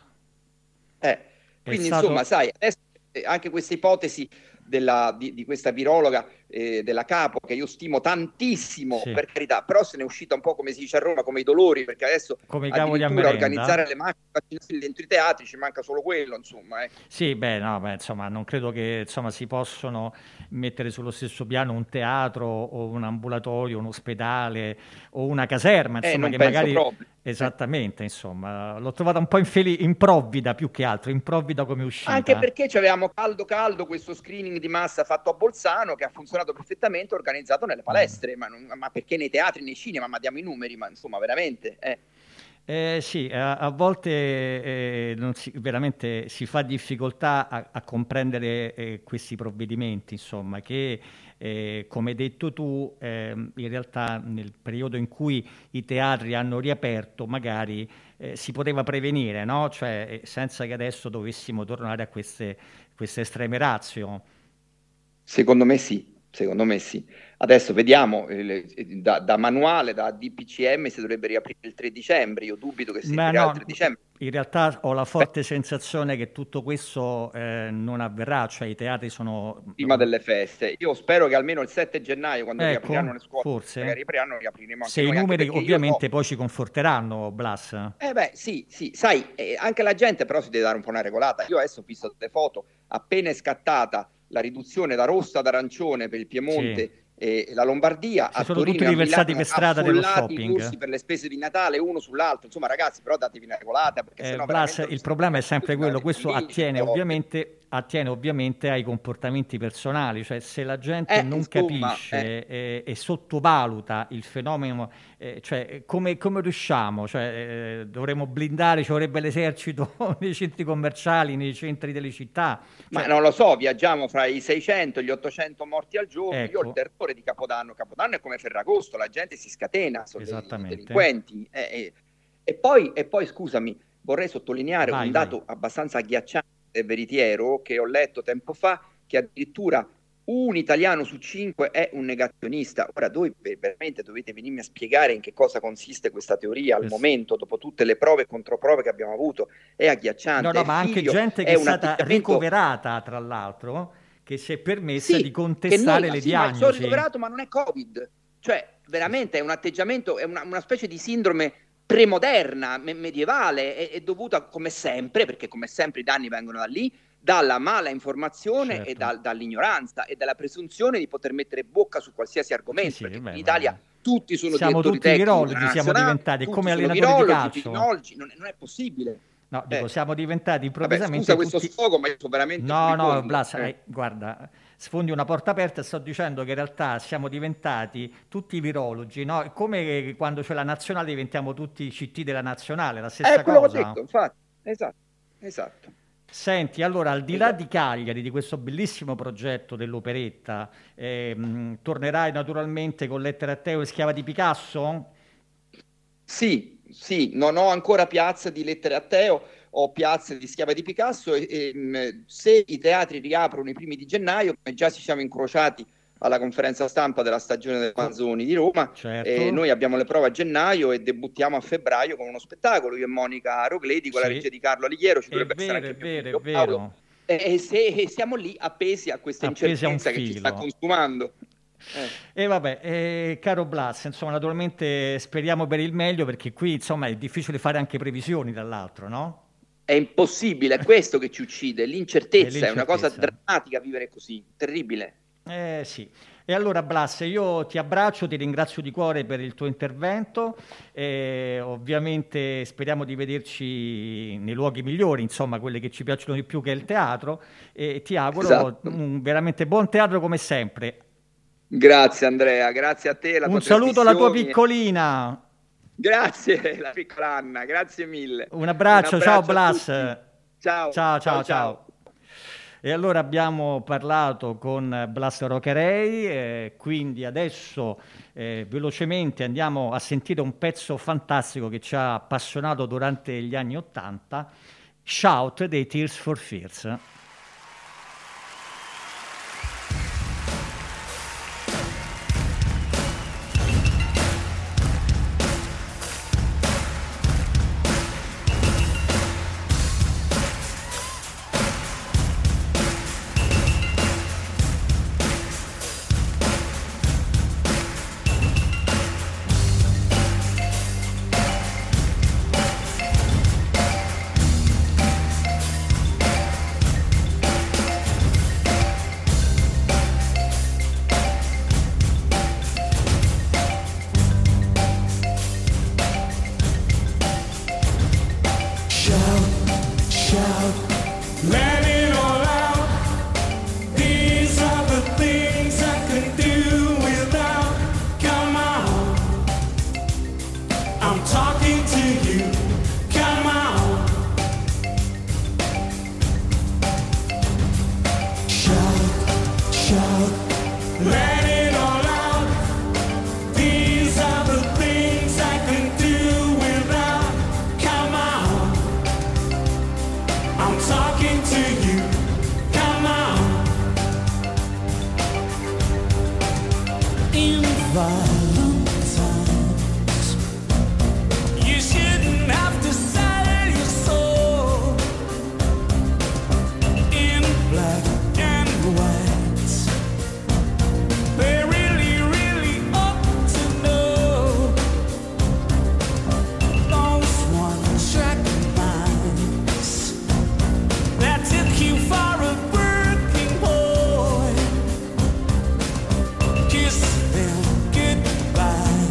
Eh, quindi stato- insomma, sai, adesso eh, anche questa ipotesi della, di, di questa virologa eh, della Capo, che io stimo tantissimo, Sì. per carità, però se ne è uscita un po', come si dice a Roma, come i dolori, perché adesso Come i cavoli a addirittura merenda. organizzare le macchine vaccinazioni dentro i teatri ci manca solo quello, insomma. Eh. Sì, beh, no, beh, insomma, non credo che insomma, si possono mettere sullo stesso piano un teatro o un ambulatorio, un ospedale o una caserma, Eh, insomma, non che penso magari... proprio. Esattamente, insomma, l'ho trovata un po' infeli- improvvida più che altro, improvvida come uscita. Anche perché avevamo caldo caldo questo screening di massa fatto a Bolzano che ha funzionato perfettamente, organizzato nelle palestre, ma, non- ma perché nei teatri, nei cinema, ma diamo i numeri, ma insomma veramente... Eh. Eh, sì, a, a volte eh, non si, veramente si fa difficoltà a, a comprendere eh, questi provvedimenti, insomma, che eh, come hai detto tu, ehm, in realtà nel periodo in cui i teatri hanno riaperto, magari eh, si poteva prevenire, no? Cioè, eh, senza che adesso dovessimo tornare a queste, queste estreme ratio. Secondo me sì, secondo me sì. Adesso vediamo, eh, le- da, da manuale, da D P C M si dovrebbe riaprire il tre dicembre, io dubito che si Ma aprirà no, il tre dicembre. in realtà ho la forte sensazione che tutto questo eh, non avverrà, cioè i teatri sono... Prima delle feste. Io spero che almeno il sette gennaio, quando Ecco, riapriranno le scuole, forse. magari riapriranno, riapriremo anche Se i noi, anche numeri perché io ovviamente so- poi ci conforteranno, Blas. Eh beh, sì, sì, sai, eh, anche la gente però si deve dare un po' una regolata. Io adesso ho visto delle foto, appena è scattata la riduzione da rossa ad arancione per il Piemonte Sì. e la Lombardia, Si a sono Torino tutti e a riversati Milano per strada dello affollati i shopping. corsi per le spese di Natale uno sull'altro. Insomma, ragazzi, però datevi una regolata, perché Eh, sennò Blas, veramente non il si- problema è sempre quello, questo Quindi, attiene cioè, ovviamente, attiene ovviamente ai comportamenti personali, cioè se la gente Eh, non insomma, capisce eh, e sottovaluta il fenomeno, eh, cioè come, come riusciamo? Cioè, eh, dovremmo blindare, ci vorrebbe l'esercito nei centri commerciali, nei centri delle città. Ma Cioè, non lo so, viaggiamo fra i seicento e gli ottocento morti al giorno. Io ho Ecco. il terrore di Capodanno. Capodanno è come Ferragosto, la gente si scatena, sono dei- dei Esattamente. delinquenti. Eh, eh. E poi, e poi, scusami, vorrei sottolineare Vai, un vai. dato abbastanza agghiacciante e veritiero che ho letto tempo fa, che addirittura un italiano su cinque è un negazionista. Ora, voi ve- veramente dovete venirmi a spiegare in che cosa consiste questa teoria al Questo- momento, dopo tutte le prove e controprove che abbiamo avuto. È agghiacciante. No, no, è ma anche figlio- gente che è è un stata atteggiamento- ricoverata, tra l'altro, che si è permessa Sì, di che contestare noi- le sì, ma sono diagnosi. ricoverato, ma non è Covid. Cioè, veramente è un atteggiamento, è una, una specie di sindrome premoderna, me- medievale, è, è dovuta, come sempre, perché come sempre i danni vengono da lì, dalla mala informazione Certo. e dal- dall'ignoranza e dalla presunzione di poter mettere bocca su qualsiasi argomento. Sì, sì, perché beh, in ma- Italia tutti sono siamo direttori tutti tecnici virologi, della siamo nazionale, diventati tutti come sono allenatori di virologi, calcio. epidemiologi, non, è- non è possibile. No, dico, Eh. siamo diventati Vabbè, improvvisamente scusa questo tutti... sfogo, ma io sono veramente No, no, furibondo. Blas, Eh. eh, guarda, sfondi una porta aperta e sto dicendo che in realtà siamo diventati tutti virologi, no? Come quando c'è la nazionale diventiamo tutti C T della nazionale, la È stessa quello che ho cosa. detto, infatti. Esatto, esatto. Senti, allora, al di là Esatto. di Cagliari, di questo bellissimo progetto dell'operetta, ehm, tornerai naturalmente con Lettera a Teo e Schiava di Picasso? Sì, sì, non ho ancora Piazza di Lettere a Teo, ho Piazza di Schiava di Picasso e, e mh, se i teatri riaprono i primi di gennaio, come già ci siamo incrociati alla conferenza stampa della stagione delle Manzoni di Roma, certo. E noi abbiamo le prove a gennaio e debuttiamo a febbraio con uno spettacolo, io e Monica Rogledi con Sì. la regia di Carlo Alighiero, ci È dovrebbe vero, essere è anche mio vero, figlio, è vero. Paolo. E, e se, e siamo lì appesi a questa Appesi a un incertezza che ci sta filo. consumando. Eh. E vabbè, eh, caro Blas, insomma, naturalmente speriamo per il meglio, perché qui, insomma, è difficile fare anche previsioni, dall'altro, no? È impossibile, è questo che ci uccide, l'incertezza, È è una cosa l'incertezza. drammatica vivere così, terribile. Eh sì. E allora Blas, io ti abbraccio, ti ringrazio di cuore per il tuo intervento, e ovviamente speriamo di vederci nei luoghi migliori, insomma, quelli che ci piacciono di più, che è il teatro, e ti auguro Esatto. un veramente buon teatro come sempre. Grazie Andrea, grazie a te. La Un tua saluto alla tua trasmissione. piccolina. Grazie, la piccola Anna, grazie mille. Un abbraccio, Un ciao abbraccio a Blas. tutti. Ciao, Ciao, ciao, ciao. E allora abbiamo parlato con Blas Rocherei, eh, quindi adesso eh, velocemente andiamo a sentire un pezzo fantastico che ci ha appassionato durante gli anni Ottanta, Shout dei Tears for Fears. Let it all out. These are the things I could do without. Come on, I'm talking to you. Come on. Shout, shout. Let it all out. These are the things I can do without. Come on. I'm talking to you. Come on. In violent times, you shouldn't have to sell your soul. In black and white, they really, really ought to know. Those one-track minds that took you for a working boy. Kiss them goodbye.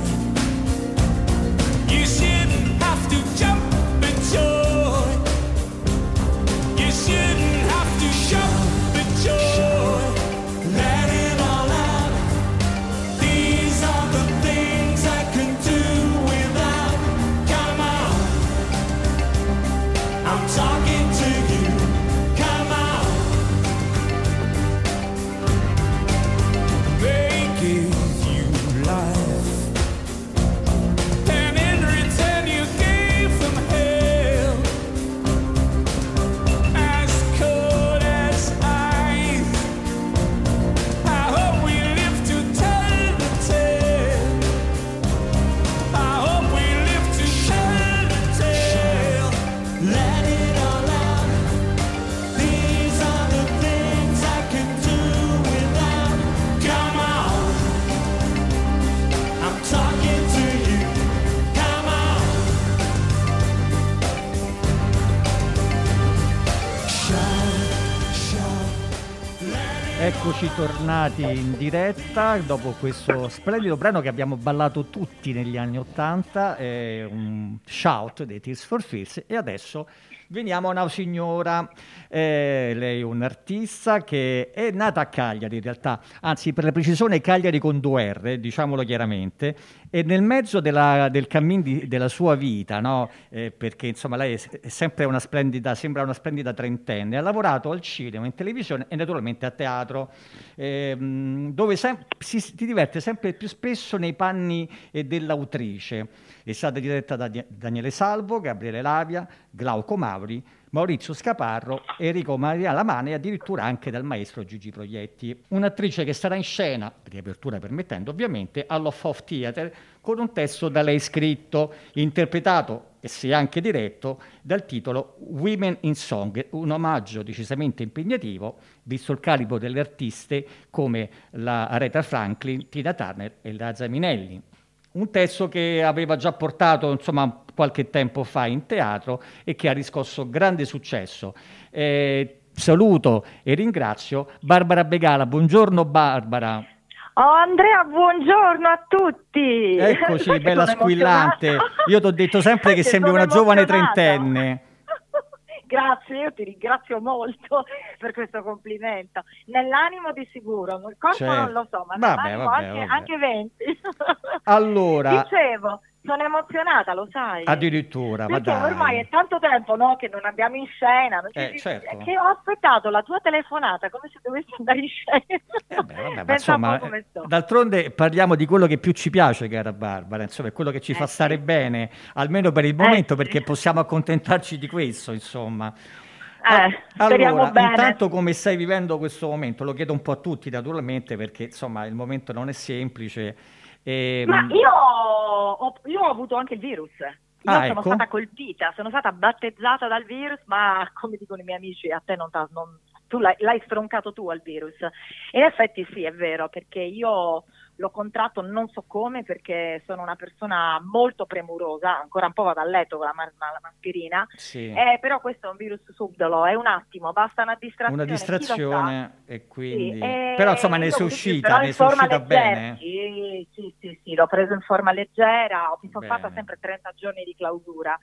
You shouldn't have to jump for joy. You shouldn't have to shout for joy. Let it all out. These are the things I can do without. Come on, I'm talking to you. Come on. They gave you life, and in return you gave them hell. As cold as ice. I hope we live to tell the tale. I hope we live to tell the tale. Let it all out. These are the things I can do without. Come on, I'm talking to you. Come on. Shout, shout. Let it Eccoci tornati in diretta dopo questo splendido brano che abbiamo ballato tutti negli anni Ottanta, eh, un Shout dei Tears for Fears, e adesso veniamo a una signora, eh, lei è un'artista che è nata a Cagliari in realtà, anzi per la precisione Cagliari con due R, diciamolo chiaramente, e nel mezzo della, del cammin di- della sua vita, no? Eh, perché insomma lei è, è sempre una splendida, sembra una splendida trentenne, ha lavorato al cinema, in televisione e naturalmente a teatro, ehm, dove sem- si, si diverte sempre più spesso nei panni eh, dell'autrice. È stata diretta da Daniele Salvo, Gabriele Lavia, Glauco Mauri, Maurizio Scaparro, Enrico Maria Lamane e addirittura anche dal maestro Gigi Proietti. Un'attrice che starà in scena, riapertura permettendo ovviamente, all'Off Off Theatre con un testo da lei scritto, interpretato e se anche diretto dal titolo Women in Song, un omaggio decisamente impegnativo visto il calibro delle artiste come la Aretha Franklin, Tina Turner e Liza Minnelli. Un testo che aveva già portato insomma qualche tempo fa in teatro e che ha riscosso grande successo. Eh, saluto e ringrazio Barbara Begala. Buongiorno Barbara. Oh Andrea, buongiorno a tutti. Eccoci, bella squillante. Io ti ho detto sempre che sembri una giovane trentenne. Grazie, io ti ringrazio molto per questo complimento. Nell'animo di sicuro, nel corpo certo. non lo so, ma vabbè, nell'animo vabbè, anche, vabbè. anche venti. Allora, dicevo, sono emozionata, lo sai. Addirittura, ma perché dai. ormai è tanto tempo no, che non andiamo in scena, non eh, ci... certo. che ho aspettato la tua telefonata come se dovessi andare in scena. Eh beh, vabbè, ma Pensa insomma, un po' come sto. D'altronde parliamo di quello che più ci piace, cara Barbara, insomma, è quello che ci Eh, fa sì. stare bene, almeno per il momento, Eh, sì. perché possiamo accontentarci di questo, insomma. Eh, speriamo Allora, bene. intanto come stai vivendo questo momento? Lo chiedo un po' a tutti naturalmente perché insomma il momento non è semplice. E, Ma io ho, io ho avuto anche il virus. Io Ah, sono ecco. stata colpita, sono stata battezzata dal virus, ma come dicono i miei amici, a te non, t'ha- non tu l'hai, l'hai stroncato tu al virus. E in effetti sì, è vero, perché io l'ho contratto non so come, perché sono una persona molto premurosa, ancora un po' vado a letto con la, ma- la mascherina, sì, eh, però questo è un virus subdolo, è un attimo, basta una distrazione. una chi lo sa? distrazione e quindi... Sì, eh, Però insomma ne io sei ho avuto- uscita, però ne in sei forma uscita leggera. bene? Sì, sì, sì, sì, l'ho preso in forma leggera, mi sono Bene. fatta sempre trenta giorni di clausura,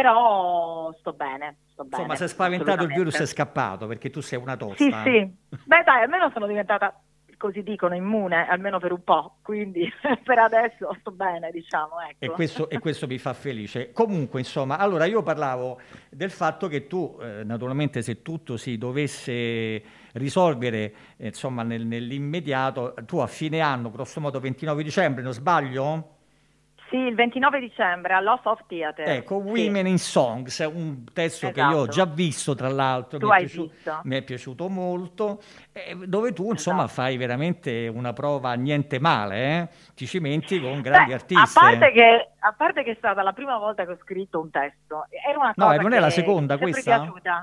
però sto bene, sto bene. Insomma, si è spaventato il virus e è assolutamente. scappato perché tu sei una tosta. Sì, sì. Beh dai, almeno sono diventata, così dicono, immune, almeno per un po', quindi per adesso sto bene, diciamo, ecco. E questo, e questo mi fa felice. Comunque, insomma, allora io parlavo del fatto che tu, eh, naturalmente, se tutto si dovesse risolvere, eh, insomma, nel- nell'immediato, tu a fine anno, grosso modo ventinove dicembre, non sbaglio? Sì, il ventinove dicembre all'Off Off Theatre. Ecco, Sì. Women in Songs, è un testo che io ho Esatto. già visto, tra l'altro, Tu mi è, hai piaciu- visto. mi è piaciuto molto, eh, dove tu, insomma, Esatto. fai veramente una prova niente male, eh? Ti cimenti con grandi Beh, artiste. A parte, che, a parte che è stata la prima volta che ho scritto un testo, era una No, cosa e non è che la seconda mi è sempre questa? piaciuta.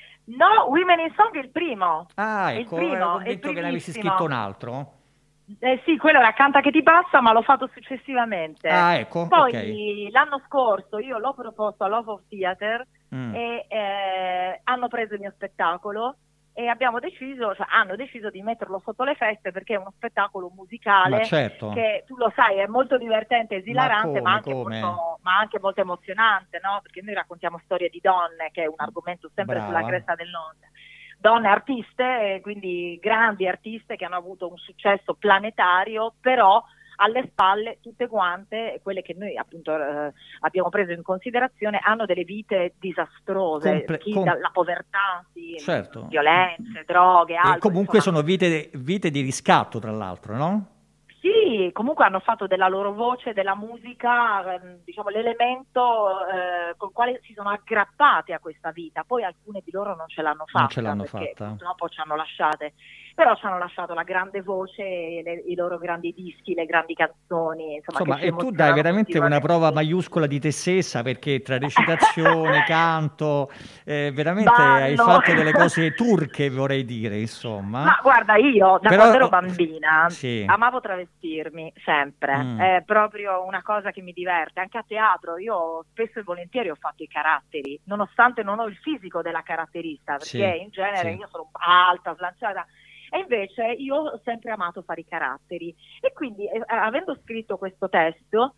No, Women in Song è il primo. Ah, È il ecco, primo, ero è il convinto che ne avessi primissimo. scritto un altro. Eh sì, quello era Canta che ti passa, ma l'ho fatto successivamente. Ah, ecco, Poi l'anno scorso io l'ho proposto all'Off Off Theatre Mm. e eh, hanno preso il mio spettacolo e abbiamo deciso, cioè hanno deciso di metterlo sotto le feste perché è uno spettacolo musicale Ma certo. che tu lo sai è molto divertente, esilarante, Ma ma, come, anche come? molto, ma anche molto emozionante, no? Perché noi raccontiamo storie di donne, che è un argomento sempre Brava. sulla cresta dell'onda. Donne artiste, quindi grandi artiste che hanno avuto un successo planetario, però alle spalle tutte quante, quelle che noi appunto eh, abbiamo preso in considerazione, hanno delle vite disastrose, Comple- chi com- dalla povertà, sì, Certo. violenze, droghe, E alcol, comunque insomma. sono vite, vite di riscatto, tra l'altro, no? Sì, comunque hanno fatto della loro voce, della musica, ehm, diciamo l'elemento eh, col quale si sono aggrappate a questa vita. Poi alcune di loro non ce l'hanno fatta, Non ce l'hanno perché fatta. purtroppo ci hanno lasciate, però ci hanno lasciato la grande voce, le- i loro grandi dischi, le grandi canzoni. Insomma, Insomma, che ci e tu dai emozionano veramente una continuamente. prova maiuscola di te stessa perché tra recitazione, canto, eh, veramente Ballo. hai fatto delle cose turche, vorrei dire, insomma. Ma guarda, io da Però- quando ero bambina Sì. amavo travestirmi sempre, Mm. è proprio una cosa che mi diverte, anche a teatro io spesso e volentieri ho fatto i caratteri, nonostante non ho il fisico della caratterista, perché Sì, in genere sì. io sono alta, slanciata, e invece io ho sempre amato fare i caratteri e quindi eh, avendo scritto questo testo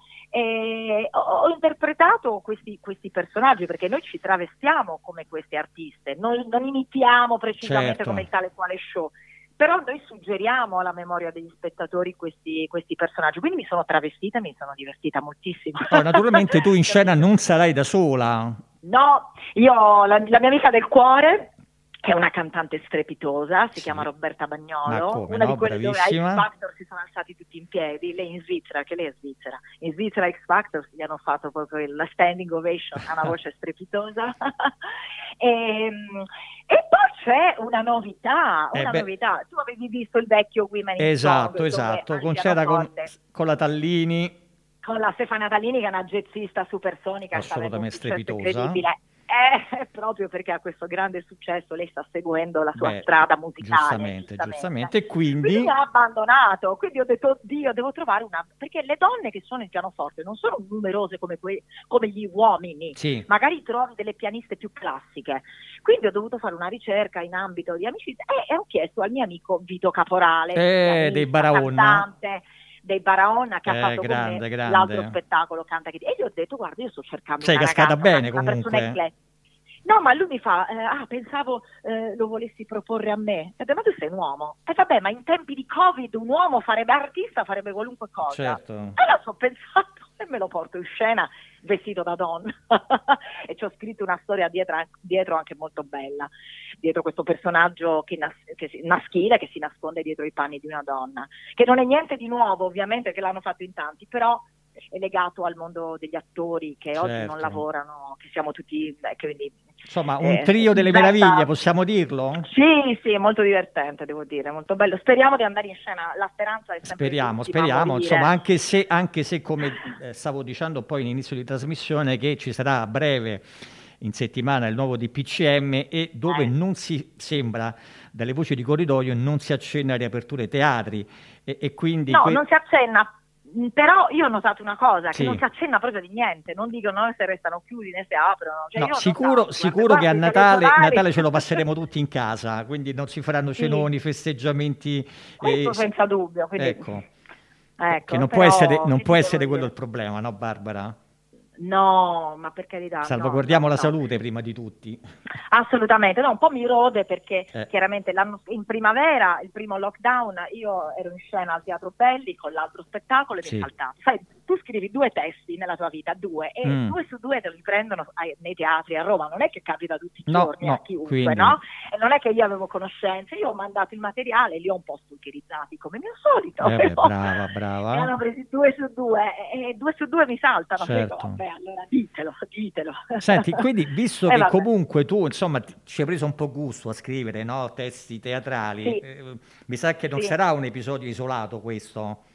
eh, ho, ho interpretato questi, questi personaggi, perché noi ci travestiamo come queste artiste, noi non imitiamo precisamente Certo. come il tale quale show, però noi suggeriamo alla memoria degli spettatori questi, questi personaggi, quindi mi sono travestita e mi sono divertita moltissimo. Oh, naturalmente tu in scena non sarai da sola. No, io ho la, la mia amica del cuore, che è una cantante strepitosa, si Sì. chiama Roberta Ma Bagnolo, come, una no? di quelle dove a X Bravissima. Factor si sono alzati tutti in piedi, lei in Svizzera, che lei è svizzera, in Svizzera a X Factor gli hanno fatto proprio il standing ovation, ha una voce strepitosa. e, e poi c'è una novità, Eh una beh. novità, tu avevi visto il vecchio Women in Esatto, Song, dove esatto, al con, c'era con, pianoforte, con la Tallini, con la Stefania Tallini che è una jazzista supersonica, sta avendo un assolutamente successo strepitosa. incredibile. Eh, proprio perché ha questo grande successo, lei sta seguendo la sua Beh, strada musicale. giustamente, giustamente, e quindi, Quindi mi ha abbandonato, quindi ho detto, Dio, devo trovare una... Perché le donne che suonano il pianoforte non sono numerose come, que... come gli uomini, sì, magari trovi delle pianiste più classiche. Quindi ho dovuto fare una ricerca in ambito di amicizia e, e ho chiesto al mio amico Vito Caporale, Eh, pianista, dei Barahona. cantante, dei Barahona, che Eh, ha fatto grande, con me grande. l'altro spettacolo Canta Che Ti- e gli ho detto, guarda, io sto cercando sei una cascata ragazza, bene una, una persona comunque. eclettica. No, ma lui mi fa, eh, ah, pensavo eh, lo volessi proporre a me. E ho detto, ma tu sei un uomo. E vabbè, ma in tempi di Covid un uomo farebbe artista, farebbe qualunque cosa. Certo. E allora ci ho pensato e me lo porto in scena vestito da donna. E ci ho scritto una storia dietro, dietro anche molto bella, dietro questo personaggio che, nas- che si- maschile che si nasconde dietro i panni di una donna, che non è niente di nuovo ovviamente, che l'hanno fatto in tanti, però è legato al mondo degli attori che oggi non Certo. lavorano, che siamo tutti, eh, che quindi, Insomma, un eh, trio delle diventa- meraviglie, possiamo dirlo? Sì, sì, è molto divertente, devo dire, molto bello. Speriamo di andare in scena, la speranza è sempre Speriamo, l'ultima a speriamo, morire. insomma, anche se, anche se come eh, stavo dicendo poi in inizio di trasmissione, che ci sarà a breve, in settimana, il nuovo D P C M, e dove Eh. non si sembra, dalle voci di corridoio, non si accenna a riaperture teatri, e, e quindi... No, que- non si accenna, mh, però io ho notato una cosa, Sì. che non si accenna proprio di niente, non dicono né se restano chiusi né se aprono. Cioè, No, io ho sicuro, notato, sicuro guarda, che a guarda, i Natale, telegiornali- Natale ce lo passeremo tutti in casa, quindi non si faranno Sì. cenoni, festeggiamenti. Questo eh, senza dubbio, quindi- ecco, Ecco, che non può però, essere, non che può ti essere devo quello dire? il problema, no Barbara? No, ma per carità. no, Salvaguardiamo no, la no. salute prima di tutti. Assolutamente, no, un po' mi rode perché Eh. chiaramente l'anno, in primavera, il primo lockdown, io ero in scena al Teatro Belli con l'altro spettacolo e Sì. mi è saltato. Sai, tu scrivi due testi nella tua vita, due, e Mm. due su due te li prendono ai- nei teatri a Roma, non è che capita tutti i No, giorni no, a chiunque, quindi- no? E non è che io avevo conoscenze, io ho mandato il materiale e li ho un po' stalkerizzati come mio solito. Eh beh, però- brava, E brava. hanno presi due su due e, e due su due mi saltano. Certo. Dico, vabbè, allora ditelo, ditelo. Senti, quindi visto Eh, che vabbè. comunque tu, insomma, ti- ci hai preso un po' gusto a scrivere, no, testi teatrali, Sì. eh, mi sa che non Sì. sarà un episodio isolato questo.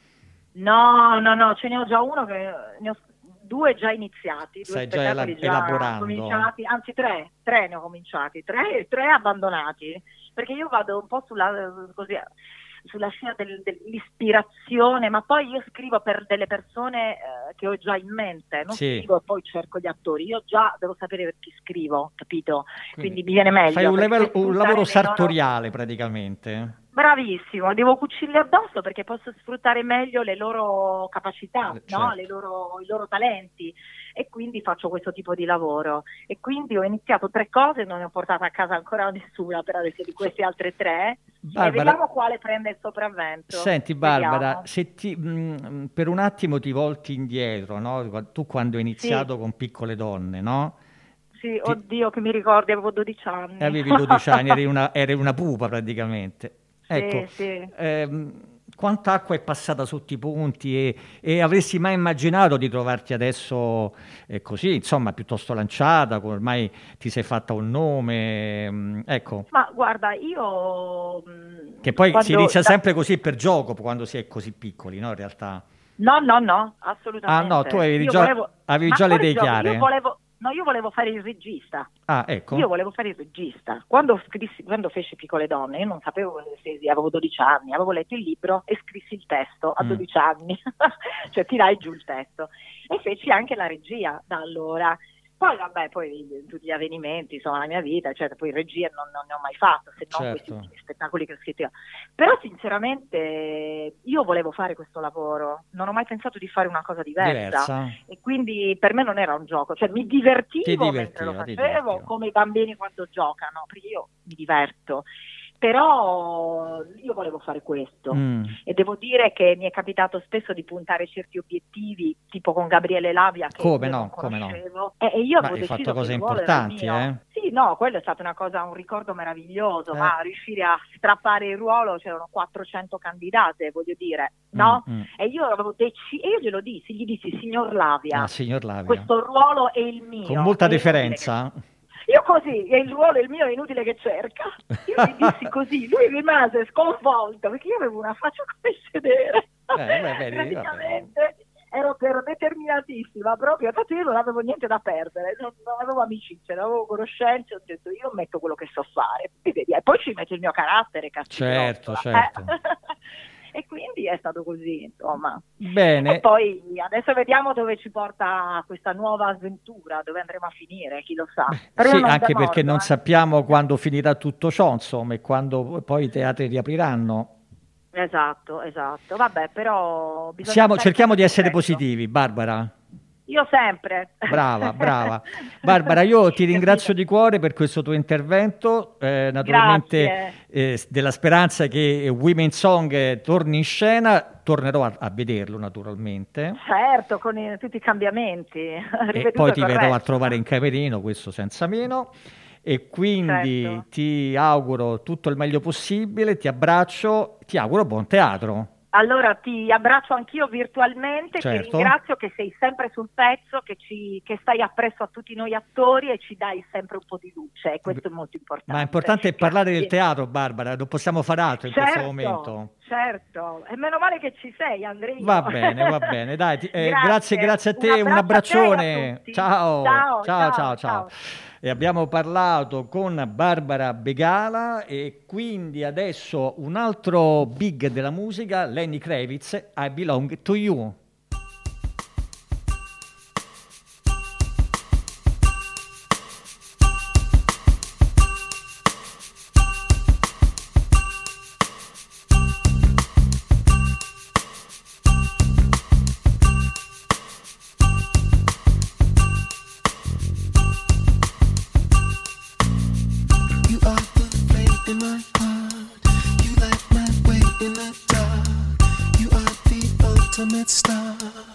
No, no, no, ce ne ho già uno, che ne ho due già iniziati, due Stai già spettacoli ela- già elaborando. cominciati, anzi tre, tre ne ho cominciati, tre, tre abbandonati, perché io vado un po' sulla, così, sulla scia del- dell'ispirazione, ma poi io scrivo per delle persone eh, che ho già in mente, non Sì. scrivo e poi cerco gli attori, io già devo sapere per chi scrivo, capito? Quindi, Quindi mi viene meglio. Fai un, perché level- un sfruttare lavoro le loro- sartoriale praticamente. Bravissimo, devo cucirle addosso perché posso sfruttare meglio le loro capacità, Certo. no? le loro, i loro talenti, e quindi faccio questo tipo di lavoro. E quindi ho iniziato tre cose, non ne ho portata a casa ancora nessuna per adesso di queste altre tre, Barbara- e vediamo quale prende il sopravvento. Senti Barbara, Vediamo. se ti, mh, per un attimo ti volti indietro, no? Tu quando hai iniziato con Piccole Donne, no? Sì, oddio che mi ricordi, avevo dodici anni. Avevi dodici anni, eri una, eri una pupa praticamente. Sì, Ecco, sì. ehm, quanta acqua è passata sotto i ponti, e, e avresti mai immaginato di trovarti adesso eh, così, insomma, piuttosto lanciata, ormai ti sei fatta un nome, mm, ecco, Ma guarda, io... mh, che poi si quando- inizia da- sempre così per gioco quando si è così piccoli, no, in realtà. No, no, no, assolutamente. Ah, no, tu avevi Io già- avevi ma già le quale idee gioco? chiare? Io volevo... No, io volevo fare il regista. Ah, ecco. Io volevo fare il regista. Quando scrissi, quando feci Piccole Donne, io non sapevo cosa stesi, avevo dodici anni, avevo letto il libro e scrissi il testo a Mm. dodici anni, cioè tirai giù il testo. E feci anche la regia da allora. Poi vabbè, poi tutti gli avvenimenti, insomma, la mia vita, eccetera, poi regia non, non ne ho mai fatto, se non Certo. questi spettacoli che ho scritto io. Però sinceramente io volevo fare questo lavoro, non ho mai pensato di fare una cosa diversa. Diversa. E quindi per me non era un gioco, cioè mi divertivo Ti mentre lo divertiva, ti facevo, divertiva. come i bambini quando giocano, perché io mi diverto. però io volevo fare questo Mm. e devo dire che mi è capitato spesso di puntare certi obiettivi, tipo con Gabriele Lavia, che Come io no, non come no. conoscevo, e, e io Ma avevo hai deciso fatto cose che il ruolo era importanti, mio. eh? Sì, no, quello è stata una cosa, un ricordo meraviglioso, Eh. ma riuscire a strappare il ruolo, c'erano quattrocento candidate, voglio dire, no? Mm, mm. E io avevo deciso, e io glielo dissi, gli dissi, signor Lavia, Ah, signor Lavia. questo ruolo è il mio. Con molta è inutile differenza. che- Io così, e il ruolo è il mio, è inutile che cerca. Io gli dissi così, lui rimase sconvolto, perché io avevo una faccia come sedere. Eh, beh, vedi, Praticamente ero, ero determinatissima proprio, tanto io non avevo niente da perdere, non, non avevo amicizie, non avevo conoscenze, ho detto io metto quello che so fare. E vedi, e poi ci metto il mio carattere, Certo, caspiterottola, certo. eh. E quindi è stato così, insomma. Bene. E poi adesso vediamo dove ci porta questa nuova avventura, dove andremo a finire, chi lo sa. Però io Sì, non anche demordo, perché non eh. sappiamo quando finirà tutto ciò, insomma, e quando poi i teatri riapriranno. Esatto, esatto. Vabbè, però bisogna Siamo- stare cerchiamo di sempre essere presto. positivi, Barbara. Io sempre. Brava, brava. Barbara, io ti ringrazio di cuore per questo tuo intervento, eh, naturalmente Grazie. eh, della speranza che Women Song eh, torni in scena, tornerò a, a vederlo naturalmente. Certo, con i- tutti i cambiamenti. E Ripetuto poi e ti verrò a corretto. trovare in camerino, questo senza meno. E quindi Certo. ti auguro tutto il meglio possibile, ti abbraccio, ti auguro buon teatro. Allora ti abbraccio anch'io virtualmente, Certo. ti ringrazio che sei sempre sul pezzo, che, ci, che stai appresso a tutti noi attori e ci dai sempre un po' di luce, e questo è molto importante. Ma è importante parlare del Grazie. teatro, Barbara, non possiamo fare altro in questo momento. Certo, e meno male che ci sei, Andrea. Va bene, va bene, dai, ti- eh, grazie, Grazie. grazie a Un te, un abbraccio a te e a abbraccione. tutti. Ciao, Ciao, ciao, ciao, ciao, ciao. E abbiamo parlato con Barbara Begala e quindi adesso un altro big della musica, Lenny Kravitz, I Belong to You. You are the flame in my heart. You light my way in the dark. You are the ultimate star.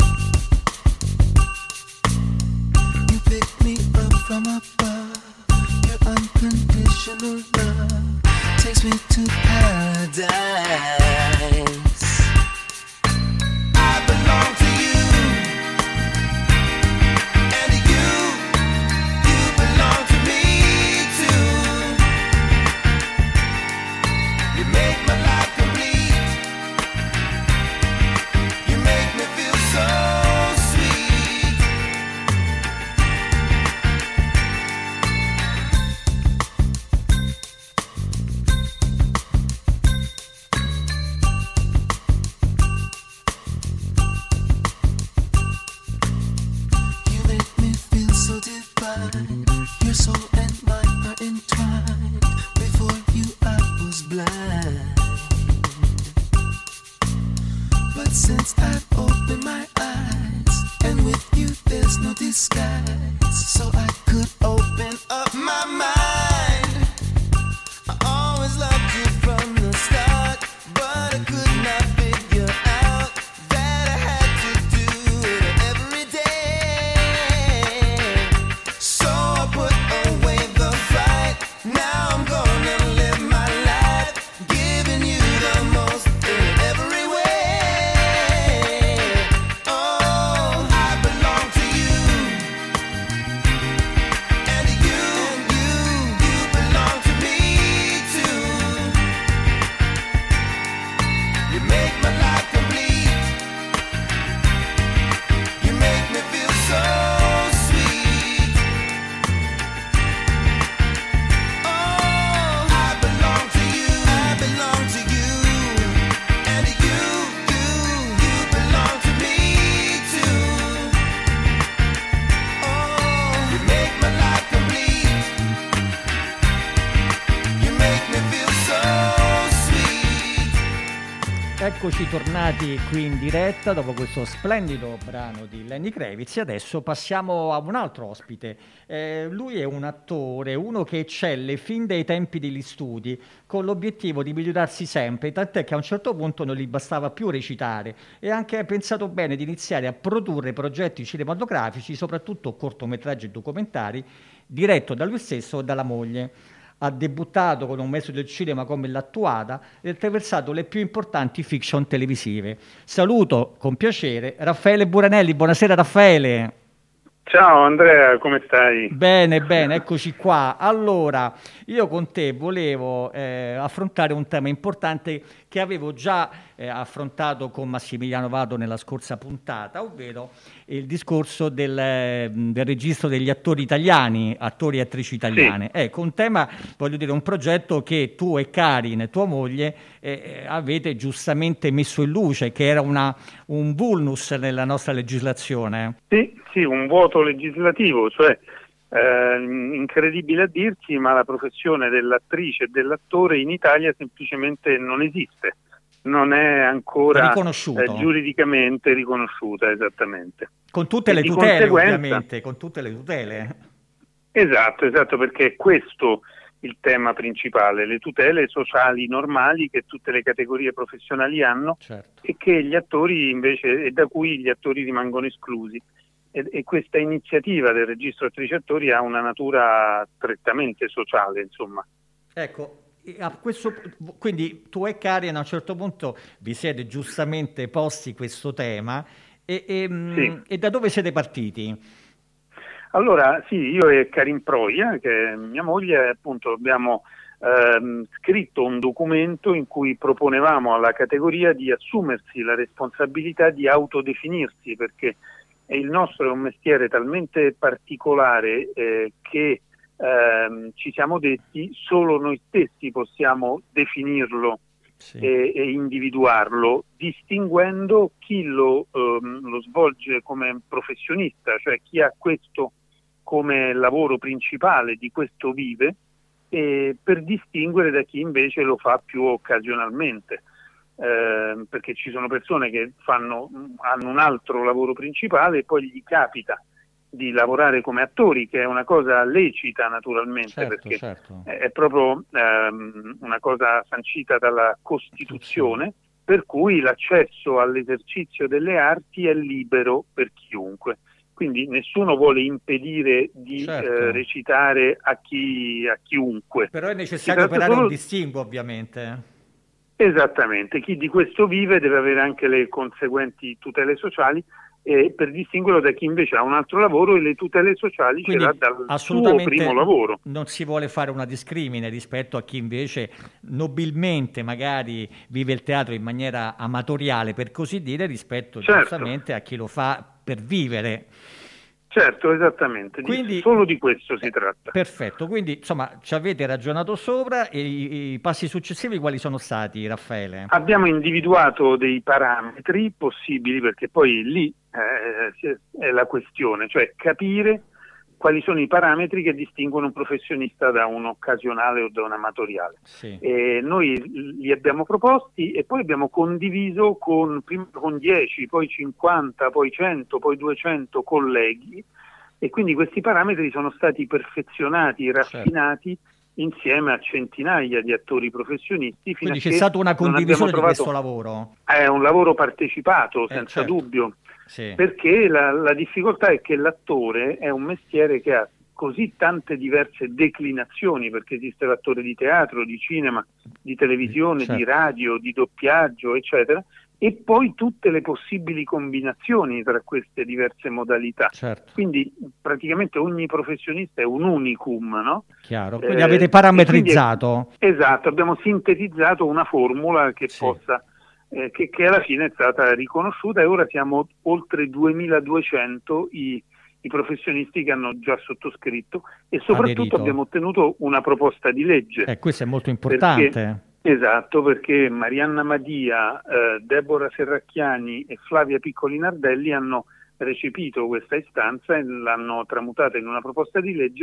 You pick me up from above. Your unconditional love takes me to paradise. I belong to you, and you, you belong to me too. You make my life complete. You make me feel so sweet. You make me feel so divine. Your soul and mine are entwined. Before you I was blind, but since I've opened my eyes, and with you there's no disguise, so I could open up my mind. I always loved you from the start, but I could not figure out that I had to do it every day. So I put away the fight. Now I'm gonna live my life, giving you the most in every way. Eccoci tornati qui in diretta dopo questo splendido brano di Lenny Kravitz e adesso passiamo a un altro ospite. Eh, lui è un attore, uno che eccelle fin dai tempi degli studi con l'obiettivo di migliorarsi sempre, tant'è che a un certo punto non gli bastava più recitare e ha anche pensato bene di iniziare a produrre progetti cinematografici, soprattutto cortometraggi e documentari, diretto da lui stesso o dalla moglie. Ha debuttato con un mezzo del cinema come l'Attuata e ha attraversato le più importanti fiction televisive. Saluto con piacere Raffaele Buranelli. Buonasera Raffaele. Ciao Andrea, come stai? Bene, bene, eccoci qua. Allora, io con te volevo eh, affrontare un tema importante che avevo già eh, affrontato con Massimiliano Vado nella scorsa puntata, ovvero il discorso del, del registro degli attori italiani, attori e attrici italiane. Sì. Ecco, un tema, voglio dire, un progetto che tu e Karin, tua moglie, eh, avete giustamente messo in luce, che era una, un vulnus nella nostra legislazione. Sì, sì, un vuoto legislativo, cioè eh, incredibile a dirsi, ma la professione dell'attrice e dell'attore in Italia semplicemente non esiste, non è ancora eh, giuridicamente riconosciuta, esattamente. Con tutte le tutele, ovviamente, con tutte le tutele. Esatto, esatto, perché è questo il tema principale, le tutele sociali normali che tutte le categorie professionali hanno, certo, e che gli attori invece, e da cui gli attori rimangono esclusi. E, e questa iniziativa del registro attrici-attori ha una natura strettamente sociale, insomma. Ecco, a questo, quindi tu e Karin a un certo punto vi siete giustamente posti questo tema e, e, sì. e da dove siete partiti? Allora sì, io e Karin Proia, che è mia moglie, appunto abbiamo ehm, scritto un documento in cui proponevamo alla categoria di assumersi la responsabilità di autodefinirsi, perché il nostro è un mestiere talmente particolare eh, che ehm, ci siamo detti solo noi stessi possiamo definirlo, sì, e, e individuarlo, distinguendo chi lo, ehm, lo svolge come professionista, cioè chi ha questo come lavoro principale, di questo vive, e per distinguere da chi invece lo fa più occasionalmente. Eh, perché ci sono persone che fanno, hanno un altro lavoro principale e poi gli capita di lavorare come attori, che è una cosa lecita naturalmente, certo, perché certo. È, è proprio ehm, una cosa sancita dalla Costituzione, sì, per cui l'accesso all'esercizio delle arti è libero per chiunque. Quindi nessuno vuole impedire di certo. eh, recitare a chi a chiunque. Però è necessario operare solo un distinguo, ovviamente. Esattamente, chi di questo vive deve avere anche le conseguenti tutele sociali, eh, per distinguerlo da chi invece ha un altro lavoro e le tutele sociali ce l'ha dal suo primo lavoro. Non si vuole fare una discrimine rispetto a chi invece nobilmente magari vive il teatro in maniera amatoriale, per così dire, rispetto certo. giustamente a chi lo fa per vivere. Certo, esattamente, quindi, solo di questo si tratta. Perfetto, quindi insomma ci avete ragionato sopra e i, i passi successivi quali sono stati, Raffaele? Abbiamo individuato dei parametri possibili, perché poi lì eh, è la questione, cioè capire quali sono i parametri che distinguono un professionista da un occasionale o da un amatoriale. Sì. E noi li abbiamo proposti e poi abbiamo condiviso con, prima con dieci, poi cinquanta, poi cento, poi duecento colleghi, e quindi questi parametri sono stati perfezionati, raffinati, certo, insieme a centinaia di attori professionisti. Fino quindi a c'è che stata una condivisione trovato... di questo lavoro? È un lavoro partecipato, senza eh, certo. dubbio. Sì. Perché la, la difficoltà è che l'attore è un mestiere che ha così tante diverse declinazioni, perché esiste l'attore di teatro, di cinema, di televisione, certo, di radio, di doppiaggio, eccetera, e poi tutte le possibili combinazioni tra queste diverse modalità. Certo. Quindi praticamente ogni professionista è un unicum, no? Chiaro, quindi eh, avete parametrizzato. È, esatto, abbiamo sintetizzato una formula che sì. possa... Eh, che, che alla fine è stata riconosciuta, e ora siamo oltre duemiladuecento i, i professionisti che hanno già sottoscritto, e soprattutto aderito. Abbiamo ottenuto una proposta di legge. Eh, questo è molto importante. Perché, esatto, perché Marianna Madia, eh, Deborah Serracchiani e Flavia Piccoli Nardelli hanno recepito questa istanza e l'hanno tramutata in una proposta di legge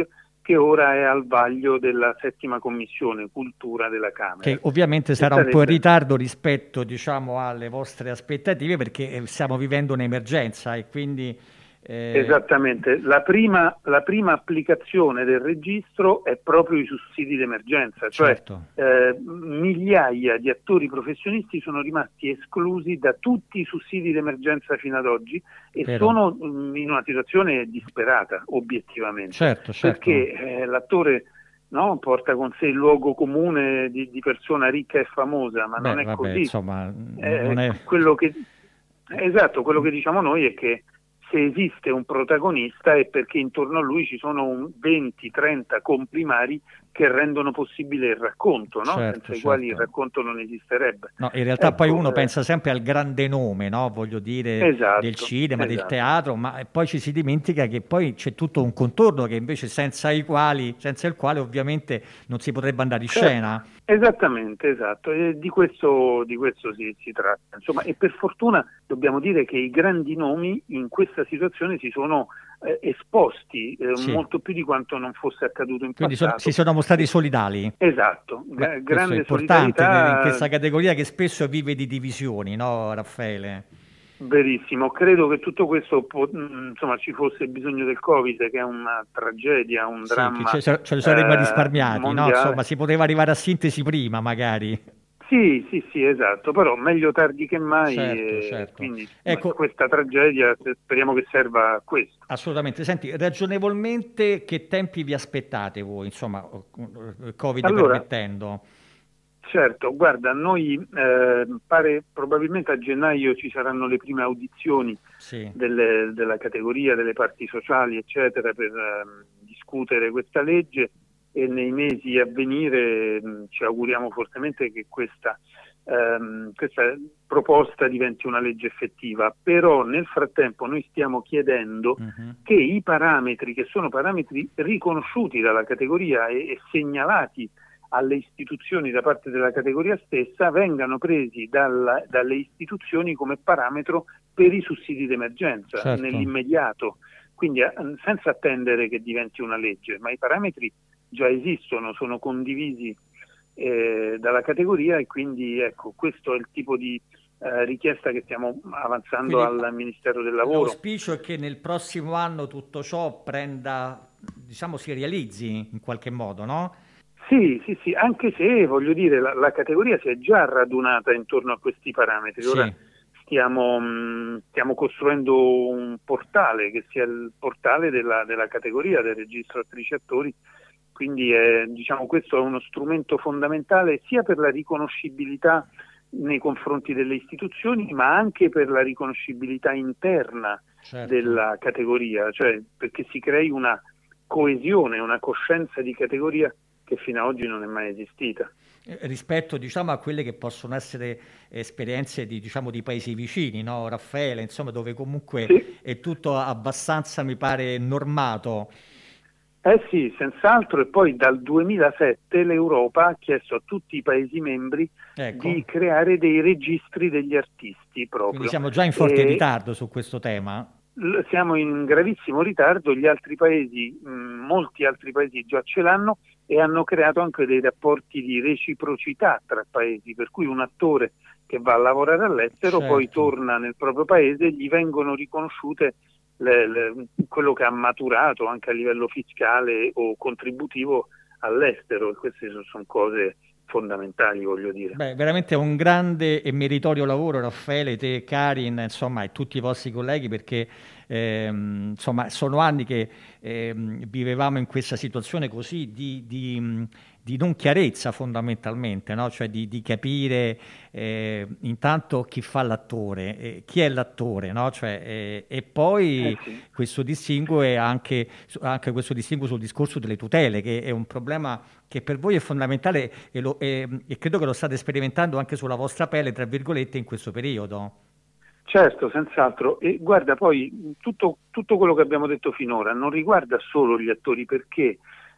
che ora è al vaglio della settima commissione cultura della Camera. Che ovviamente sarà sarebbe... un po' in ritardo rispetto, diciamo, alle vostre aspettative, perché stiamo vivendo un'emergenza e quindi... Eh... Esattamente, la prima, la prima applicazione del registro è proprio i sussidi d'emergenza, cioè certo. eh, migliaia di attori professionisti sono rimasti esclusi da tutti i sussidi d'emergenza fino ad oggi e Vero. sono mh, in una situazione disperata, obiettivamente, certo, certo. perché eh, l'attore no, porta con sé il luogo comune di, di persona ricca e famosa, ma Beh, non è vabbè, così. Insomma, eh, non è... quello che, esatto, quello che diciamo noi è che se esiste un protagonista è perché intorno a lui ci sono un venti trenta comprimari che rendono possibile il racconto, no? Certo, senza certo. i quali il racconto non esisterebbe. No, in realtà ecco, poi uno eh... pensa sempre al grande nome, no? Voglio dire, esatto, del cinema, esatto. del teatro, ma poi ci si dimentica che poi c'è tutto un contorno che invece senza i quali, senza il quale ovviamente non si potrebbe andare in certo. scena. Esattamente, esatto, e di questo, di questo si, si tratta. Insomma, e per fortuna dobbiamo dire che i grandi nomi in questa situazione si sono eh, esposti eh, Sì. molto più di quanto non fosse accaduto in Quindi passato. so- si sono mostrati solidali. Esatto, Beh, gra- questo grande è importante solidarietà. in questa categoria che spesso vive di divisioni, no, Raffaele? Verissimo, credo che tutto questo po- insomma ci fosse bisogno del Covid, che è una tragedia, un Sì, dramma che ce, ce lo saremmo eh, risparmiati, no? mondiale. Insomma, si poteva arrivare a sintesi prima, magari. Sì, sì, sì, esatto, però meglio tardi che mai, Certo, e certo. quindi Ecco, questa tragedia speriamo che serva a questo. assolutamente. Senti, ragionevolmente che tempi vi aspettate voi, insomma, Covid Allora, permettendo? certo, guarda, noi eh, pare probabilmente a gennaio ci saranno le prime audizioni Sì. delle, della categoria, delle parti sociali, eccetera, per eh, discutere questa legge, e nei mesi a venire mh, ci auguriamo fortemente che questa, ehm, questa proposta diventi una legge effettiva. Però nel frattempo noi stiamo chiedendo Uh-huh. che i parametri, che sono parametri riconosciuti dalla categoria e, e segnalati alle istituzioni da parte della categoria stessa, vengano presi dalla, dalle istituzioni come parametro per i sussidi d'emergenza, Certo. nell'immediato, quindi eh, senza attendere che diventi una legge, ma i parametri già esistono, sono condivisi eh, dalla categoria, e quindi ecco, questo è il tipo di eh, richiesta che stiamo avanzando Quindi al Ministero del Lavoro. L'auspicio è che nel prossimo anno tutto ciò prenda, diciamo, si realizzi in qualche modo, no? Sì, sì, sì, anche se voglio dire la, la categoria si è già radunata intorno a questi parametri. Ora Sì. stiamo, mh, stiamo costruendo un portale che sia il portale della, della categoria, del registro attrici e attori, quindi è, diciamo, questo è uno strumento fondamentale sia per la riconoscibilità nei confronti delle istituzioni, ma anche per la riconoscibilità interna Certo. della categoria, cioè perché si crei una coesione, una coscienza di categoria che fino ad oggi non è mai esistita. Rispetto, diciamo, a quelle che possono essere esperienze di, diciamo, di paesi vicini, no, Raffaele, insomma, dove comunque Sì. è tutto abbastanza, mi pare, normato. Eh sì, senz'altro, e poi dal duemilasette l'Europa ha chiesto a tutti i Paesi membri Ecco. di creare dei registri degli artisti proprio. Quindi siamo già in forte E ritardo su questo tema. l- siamo in gravissimo ritardo, gli altri paesi, mh, molti altri paesi già ce l'hanno e hanno creato anche dei rapporti di reciprocità tra paesi, per cui un attore che va a lavorare all'estero Certo. poi torna nel proprio paese e gli vengono riconosciute le, le, quello che ha maturato anche a livello fiscale o contributivo all'estero, e queste sono cose fondamentali, voglio dire. Beh, veramente un grande e meritorio lavoro, Raffaele, te, Karin, insomma, e tutti i vostri colleghi, perché ehm, insomma, sono anni che ehm, vivevamo in questa situazione così di, di, di non chiarezza, fondamentalmente, no? Cioè di, di capire eh, intanto chi fa l'attore, eh, chi è l'attore, no? Cioè, eh, e poi Eh sì. questo distinguo è anche, anche questo distinguo sul discorso delle tutele, che è un problema che per voi è fondamentale e, lo, e, e credo che lo state sperimentando anche sulla vostra pelle, tra virgolette, in questo periodo. Certo, senz'altro. E guarda, poi tutto, tutto quello che abbiamo detto finora non riguarda solo gli attori, perché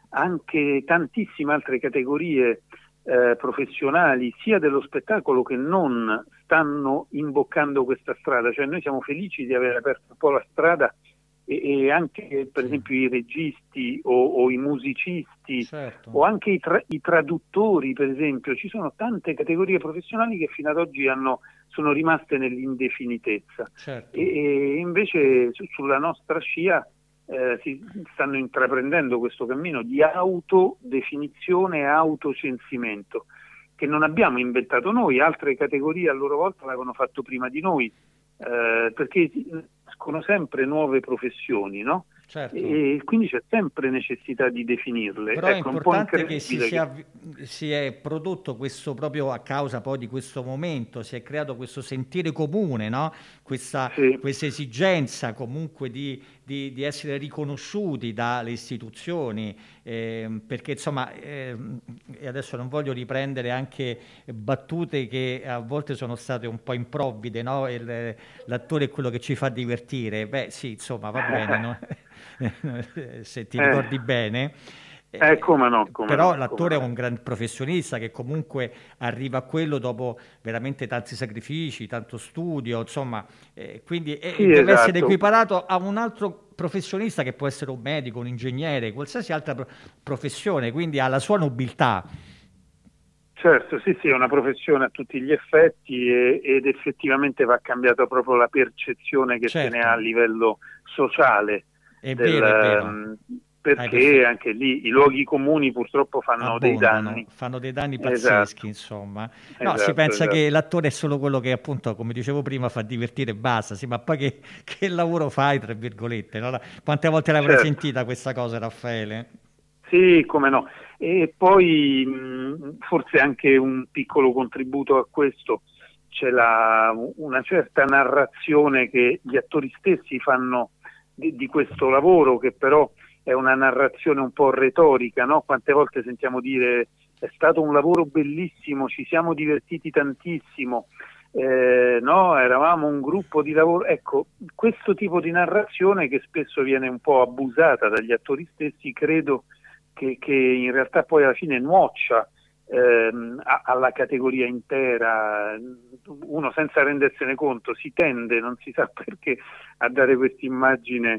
anche tantissime altre categorie eh, professionali, sia dello spettacolo che non, stanno imboccando questa strada. Cioè noi siamo felici di aver aperto un po' la strada e, e anche per esempio i registi o, o i musicisti, certo. o anche i, tra- i traduttori, per esempio. Ci sono tante categorie professionali che fino ad oggi hanno, sono rimaste nell'indefinitezza, certo. e, e invece su- sulla nostra scia eh, si stanno intraprendendo questo cammino di autodefinizione e autocensimento, che non abbiamo inventato noi. Altre categorie a loro volta l'avevano fatto prima di noi, eh, perché nascono sempre nuove professioni, no? Certo. E quindi c'è sempre necessità di definirle. Però ecco, è un po' importante che si, incredibile sia, che- si è prodotto questo, proprio a causa poi di questo momento, si è creato questo sentire comune, no? Questa Sì. questa esigenza comunque di, di- di essere riconosciuti dalle istituzioni, ehm, perché insomma, ehm, e adesso non voglio riprendere anche battute che a volte sono state un po' improvvide, no? Il- l'attore è quello che ci fa divertire. Beh sì, insomma, va bene, no? Se ti Eh. ricordi bene. Eh, come no, come Però no, l'attore come no. è un gran professionista che comunque arriva a quello dopo veramente tanti sacrifici, tanto studio, insomma, eh, quindi eh, Sì, deve esatto. essere equiparato a un altro professionista che può essere un medico, un ingegnere, qualsiasi altra pro- professione, quindi ha la sua nobiltà. Certo, sì, sì, è una professione a tutti gli effetti, e- ed effettivamente va cambiata proprio la percezione che Certo. se ne ha a livello sociale. È del, vero, è vero. ehm, Hai perché perfetto. anche lì i luoghi comuni purtroppo fanno dei Abbondano, danni. fanno dei danni Esatto. pazzeschi, insomma. No, si Esatto, pensa esatto. che l'attore è solo quello che, appunto, come dicevo prima, fa divertire e basta, sì, ma poi che, che lavoro fai, tra virgolette, no? Quante volte l'avrai Certo. sentita questa cosa, Raffaele? Sì, come no. E poi mh, forse anche un piccolo contributo a questo, c'è la, una certa narrazione che gli attori stessi fanno di, di questo lavoro, che però è una narrazione un po' retorica, no? Quante volte sentiamo dire è stato un lavoro bellissimo, ci siamo divertiti tantissimo, eh, no? Eravamo un gruppo di lavoro. Ecco, questo tipo di narrazione, che spesso viene un po' abusata dagli attori stessi, credo che, che in realtà poi alla fine nuoccia ehm, a- alla categoria intera. Uno, senza rendersene conto, si tende, non si sa perché, a dare questa immagine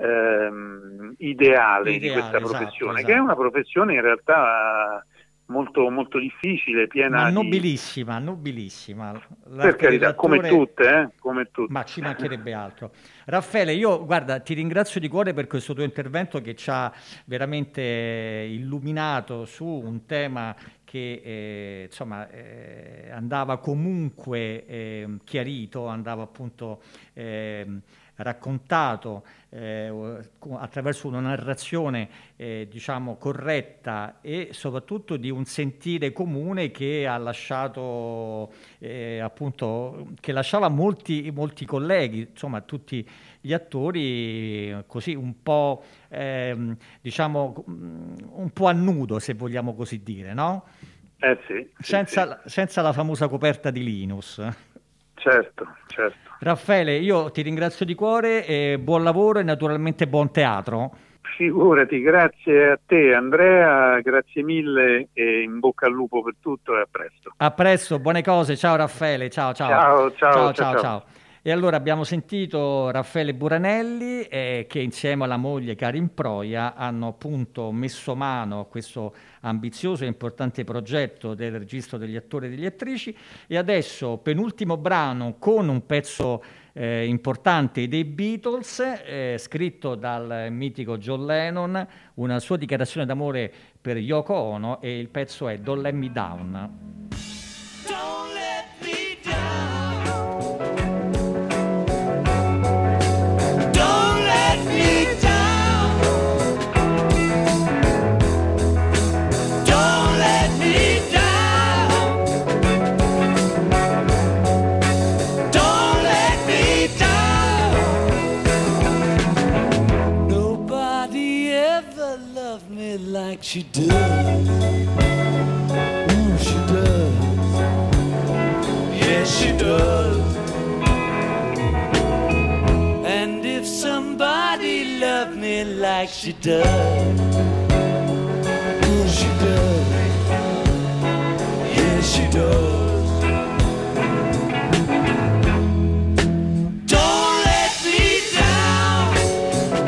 ehm, ideale, di Ideale, questa esatto, professione, esatto. che è una professione in realtà molto, molto difficile, piena Ma di... nobilissima, nobilissima. Per L'arte carità, come dell'attore- tutte, eh? come tutte. Ma ci mancherebbe altro. Raffaele, io guarda, ti ringrazio di cuore per questo tuo intervento che ci ha veramente illuminato su un tema che eh, insomma eh, andava comunque eh, chiarito, andava appunto eh, raccontato eh, attraverso una narrazione eh, diciamo corretta e soprattutto di un sentire comune che ha lasciato eh, appunto che lasciava molti, molti colleghi, insomma tutti gli attori così un po' ehm, diciamo un po' a nudo, se vogliamo così dire, no? Eh sì, sì, Senza, senza la famosa coperta di Linus. certo, certo. Raffaele, io ti ringrazio di cuore, e buon lavoro e naturalmente buon teatro. Figurati, grazie a te Andrea, grazie mille e in bocca al lupo per tutto, e a presto. A presto, buone cose, ciao Raffaele, ciao ciao. Ciao, ciao, ciao, ciao, ciao, ciao. E allora abbiamo sentito Raffaele Buranelli eh, che insieme alla moglie Karin Proia hanno appunto messo mano a questo ambizioso e importante progetto del registro degli attori e delle attrici, e adesso penultimo brano con un pezzo eh, importante dei Beatles, eh, scritto dal mitico John Lennon, una sua dichiarazione d'amore per Yoko Ono, e il pezzo è Don't Let Me Down. Don't let me down. Don't let me down. Don't let me down. Don't let me down. Nobody ever loved me like she does. Ooh, she does. Yes, she does. And if somebody loved me like she does, ooh, she does. Yes, she does. Don't let me down.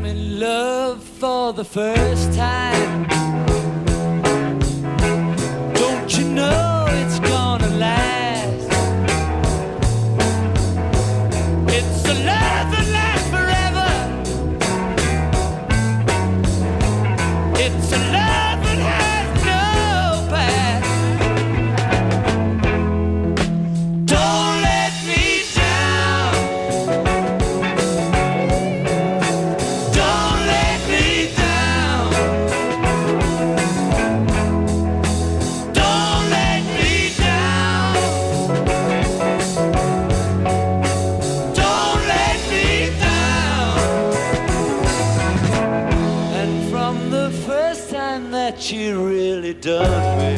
I'm in love for the first time. Don't you know it's gonna last? It's a love that lasts forever. It's a love that has no past. Don't let me down. Don't let me down. Don't let me down. Don't let me down. And from the first time that you really done me,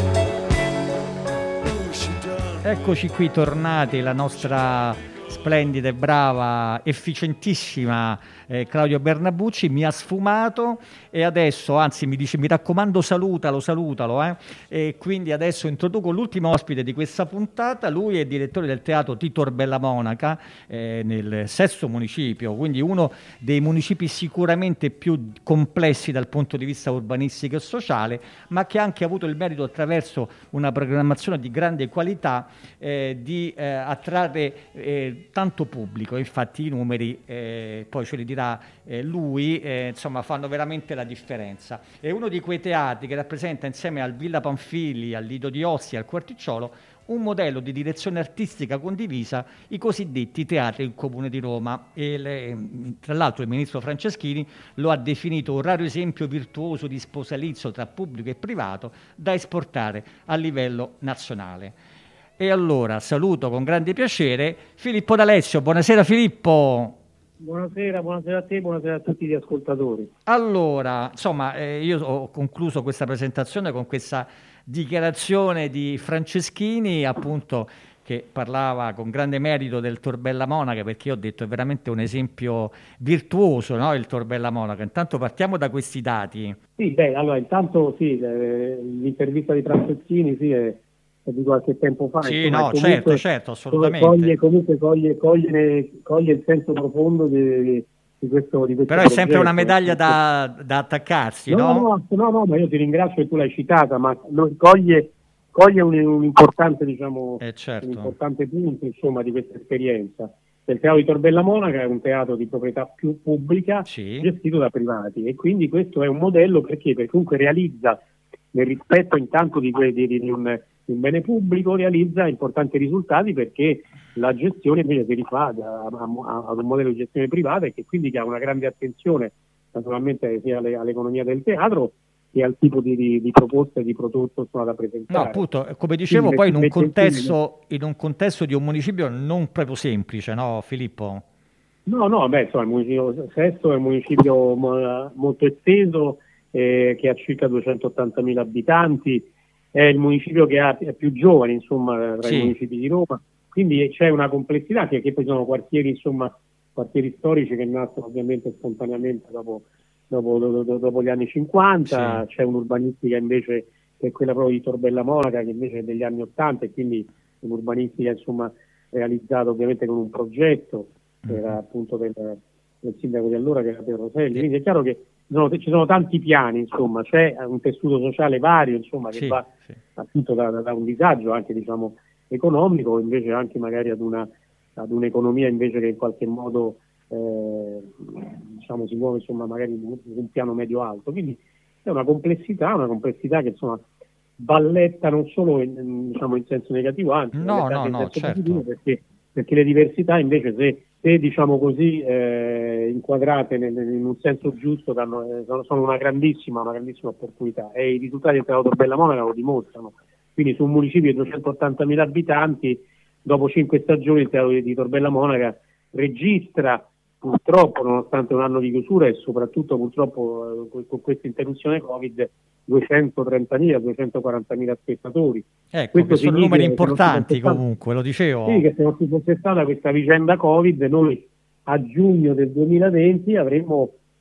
oh, she done me. Eccoci qui tornati, la nostra splendida e brava, efficientissima eh, Claudio Bernabucci mi ha sfumato e adesso, anzi mi dice mi raccomando salutalo, salutalo eh. E quindi adesso introduco l'ultimo ospite di questa puntata. Lui è direttore del teatro Tito Orbella Monaca eh, nel sesto municipio, quindi uno dei municipi sicuramente più complessi dal punto di vista urbanistico e sociale, ma che ha anche avuto il merito, attraverso una programmazione di grande qualità, eh, di eh, attrarre eh, tanto pubblico. Infatti i numeri, eh, poi ce li dirà eh, lui, eh, insomma fanno veramente la differenza. È uno di quei teatri che rappresenta, insieme al Villa Pamphili, al Lido di Ostia, al Quarticciolo, un modello di direzione artistica condivisa, i cosiddetti teatri del Comune di Roma. E le, tra l'altro il ministro Franceschini lo ha definito un raro esempio virtuoso di sposalizio tra pubblico e privato da esportare a livello nazionale. E allora saluto con grande piacere Filippo D'Alessio. Buonasera Filippo. Buonasera, buonasera a te, buonasera a tutti gli ascoltatori. Allora, insomma, eh, io ho concluso questa presentazione con questa dichiarazione di Franceschini, appunto, che parlava con grande merito del Torbella Monaca, perché io ho detto è veramente un esempio virtuoso, no, il Torbella Monaca. Intanto partiamo da questi dati. Sì, beh, allora intanto sì, eh, l'intervista di Franceschini sì, è di qualche tempo fa. Sì, insomma, no, certo, certo, assolutamente. Coglie, comunque coglie, coglie, coglie il senso profondo di, di questo di questo Però è sempre una medaglia da, da attaccarsi, no? No, no, no, no, ma io ti ringrazio che tu l'hai citata, ma non, coglie, coglie un, un importante, diciamo, eh, certo. un importante punto, insomma, di questa esperienza. Il teatro di Torbella Monaca è un teatro di proprietà più pubblica, sì, gestito da privati, e quindi questo è un modello perché, perché comunque realizza, nel rispetto intanto di, que- di, di un un bene pubblico, realizza importanti risultati, perché la gestione invece si rifà ad un modello di gestione privata, e che quindi ha una grande attenzione naturalmente sia alle, all'economia del teatro che al tipo di, di, di proposte di prodotto insomma, da presentare. No, appunto, come dicevo, quindi poi in un, mette, contesto, in un contesto di un municipio non proprio semplice, no Filippo? No, no, beh, insomma, il municipio Sesto è un municipio mo- molto esteso, eh, che ha circa duecentottantamila abitanti. È il municipio che ha, è più giovane, insomma, tra sì. i municipi di Roma, quindi c'è una complessità, che, che poi sono quartieri, insomma, quartieri storici che nascono ovviamente spontaneamente dopo, dopo, dopo, dopo gli anni cinquanta, sì. C'è un'urbanistica invece che è quella proprio di Torbella Monaca, che invece è degli anni ottanta, e quindi un'urbanistica, insomma, realizzata ovviamente con un progetto, che era appunto del, del sindaco di allora, che era Piero Roselli, sì. Quindi è chiaro che No, ci sono tanti piani, insomma, c'è un tessuto sociale vario, insomma, che sì, va sì. appunto da, da un disagio anche, diciamo, economico, invece anche magari ad una ad un'economia invece che in qualche modo eh, diciamo si muove, insomma, magari in un piano medio-alto. Quindi è una complessità, una complessità che insomma balletta non solo in, diciamo, in senso negativo, anzi no, no, in no, senso certo. positivo, perché, perché le diversità invece se se diciamo così eh, inquadrate nel, in un senso giusto danno, eh, sono una grandissima una grandissima opportunità, e i risultati del teatro Torbella Monaca lo dimostrano. Quindi su un municipio di duecentottantamila abitanti, dopo cinque stagioni il teatro di Torbella Monaca registra, purtroppo, nonostante un anno di chiusura e soprattutto purtroppo eh, con questa interruzione Covid, duecentotrentamila duecentoquarantamila spettatori. Ecco, Questo che sono numeri importanti stata, comunque, lo dicevo. Sì, che se non ci fosse stata questa vicenda Covid, noi a giugno del duemilaventi avremmo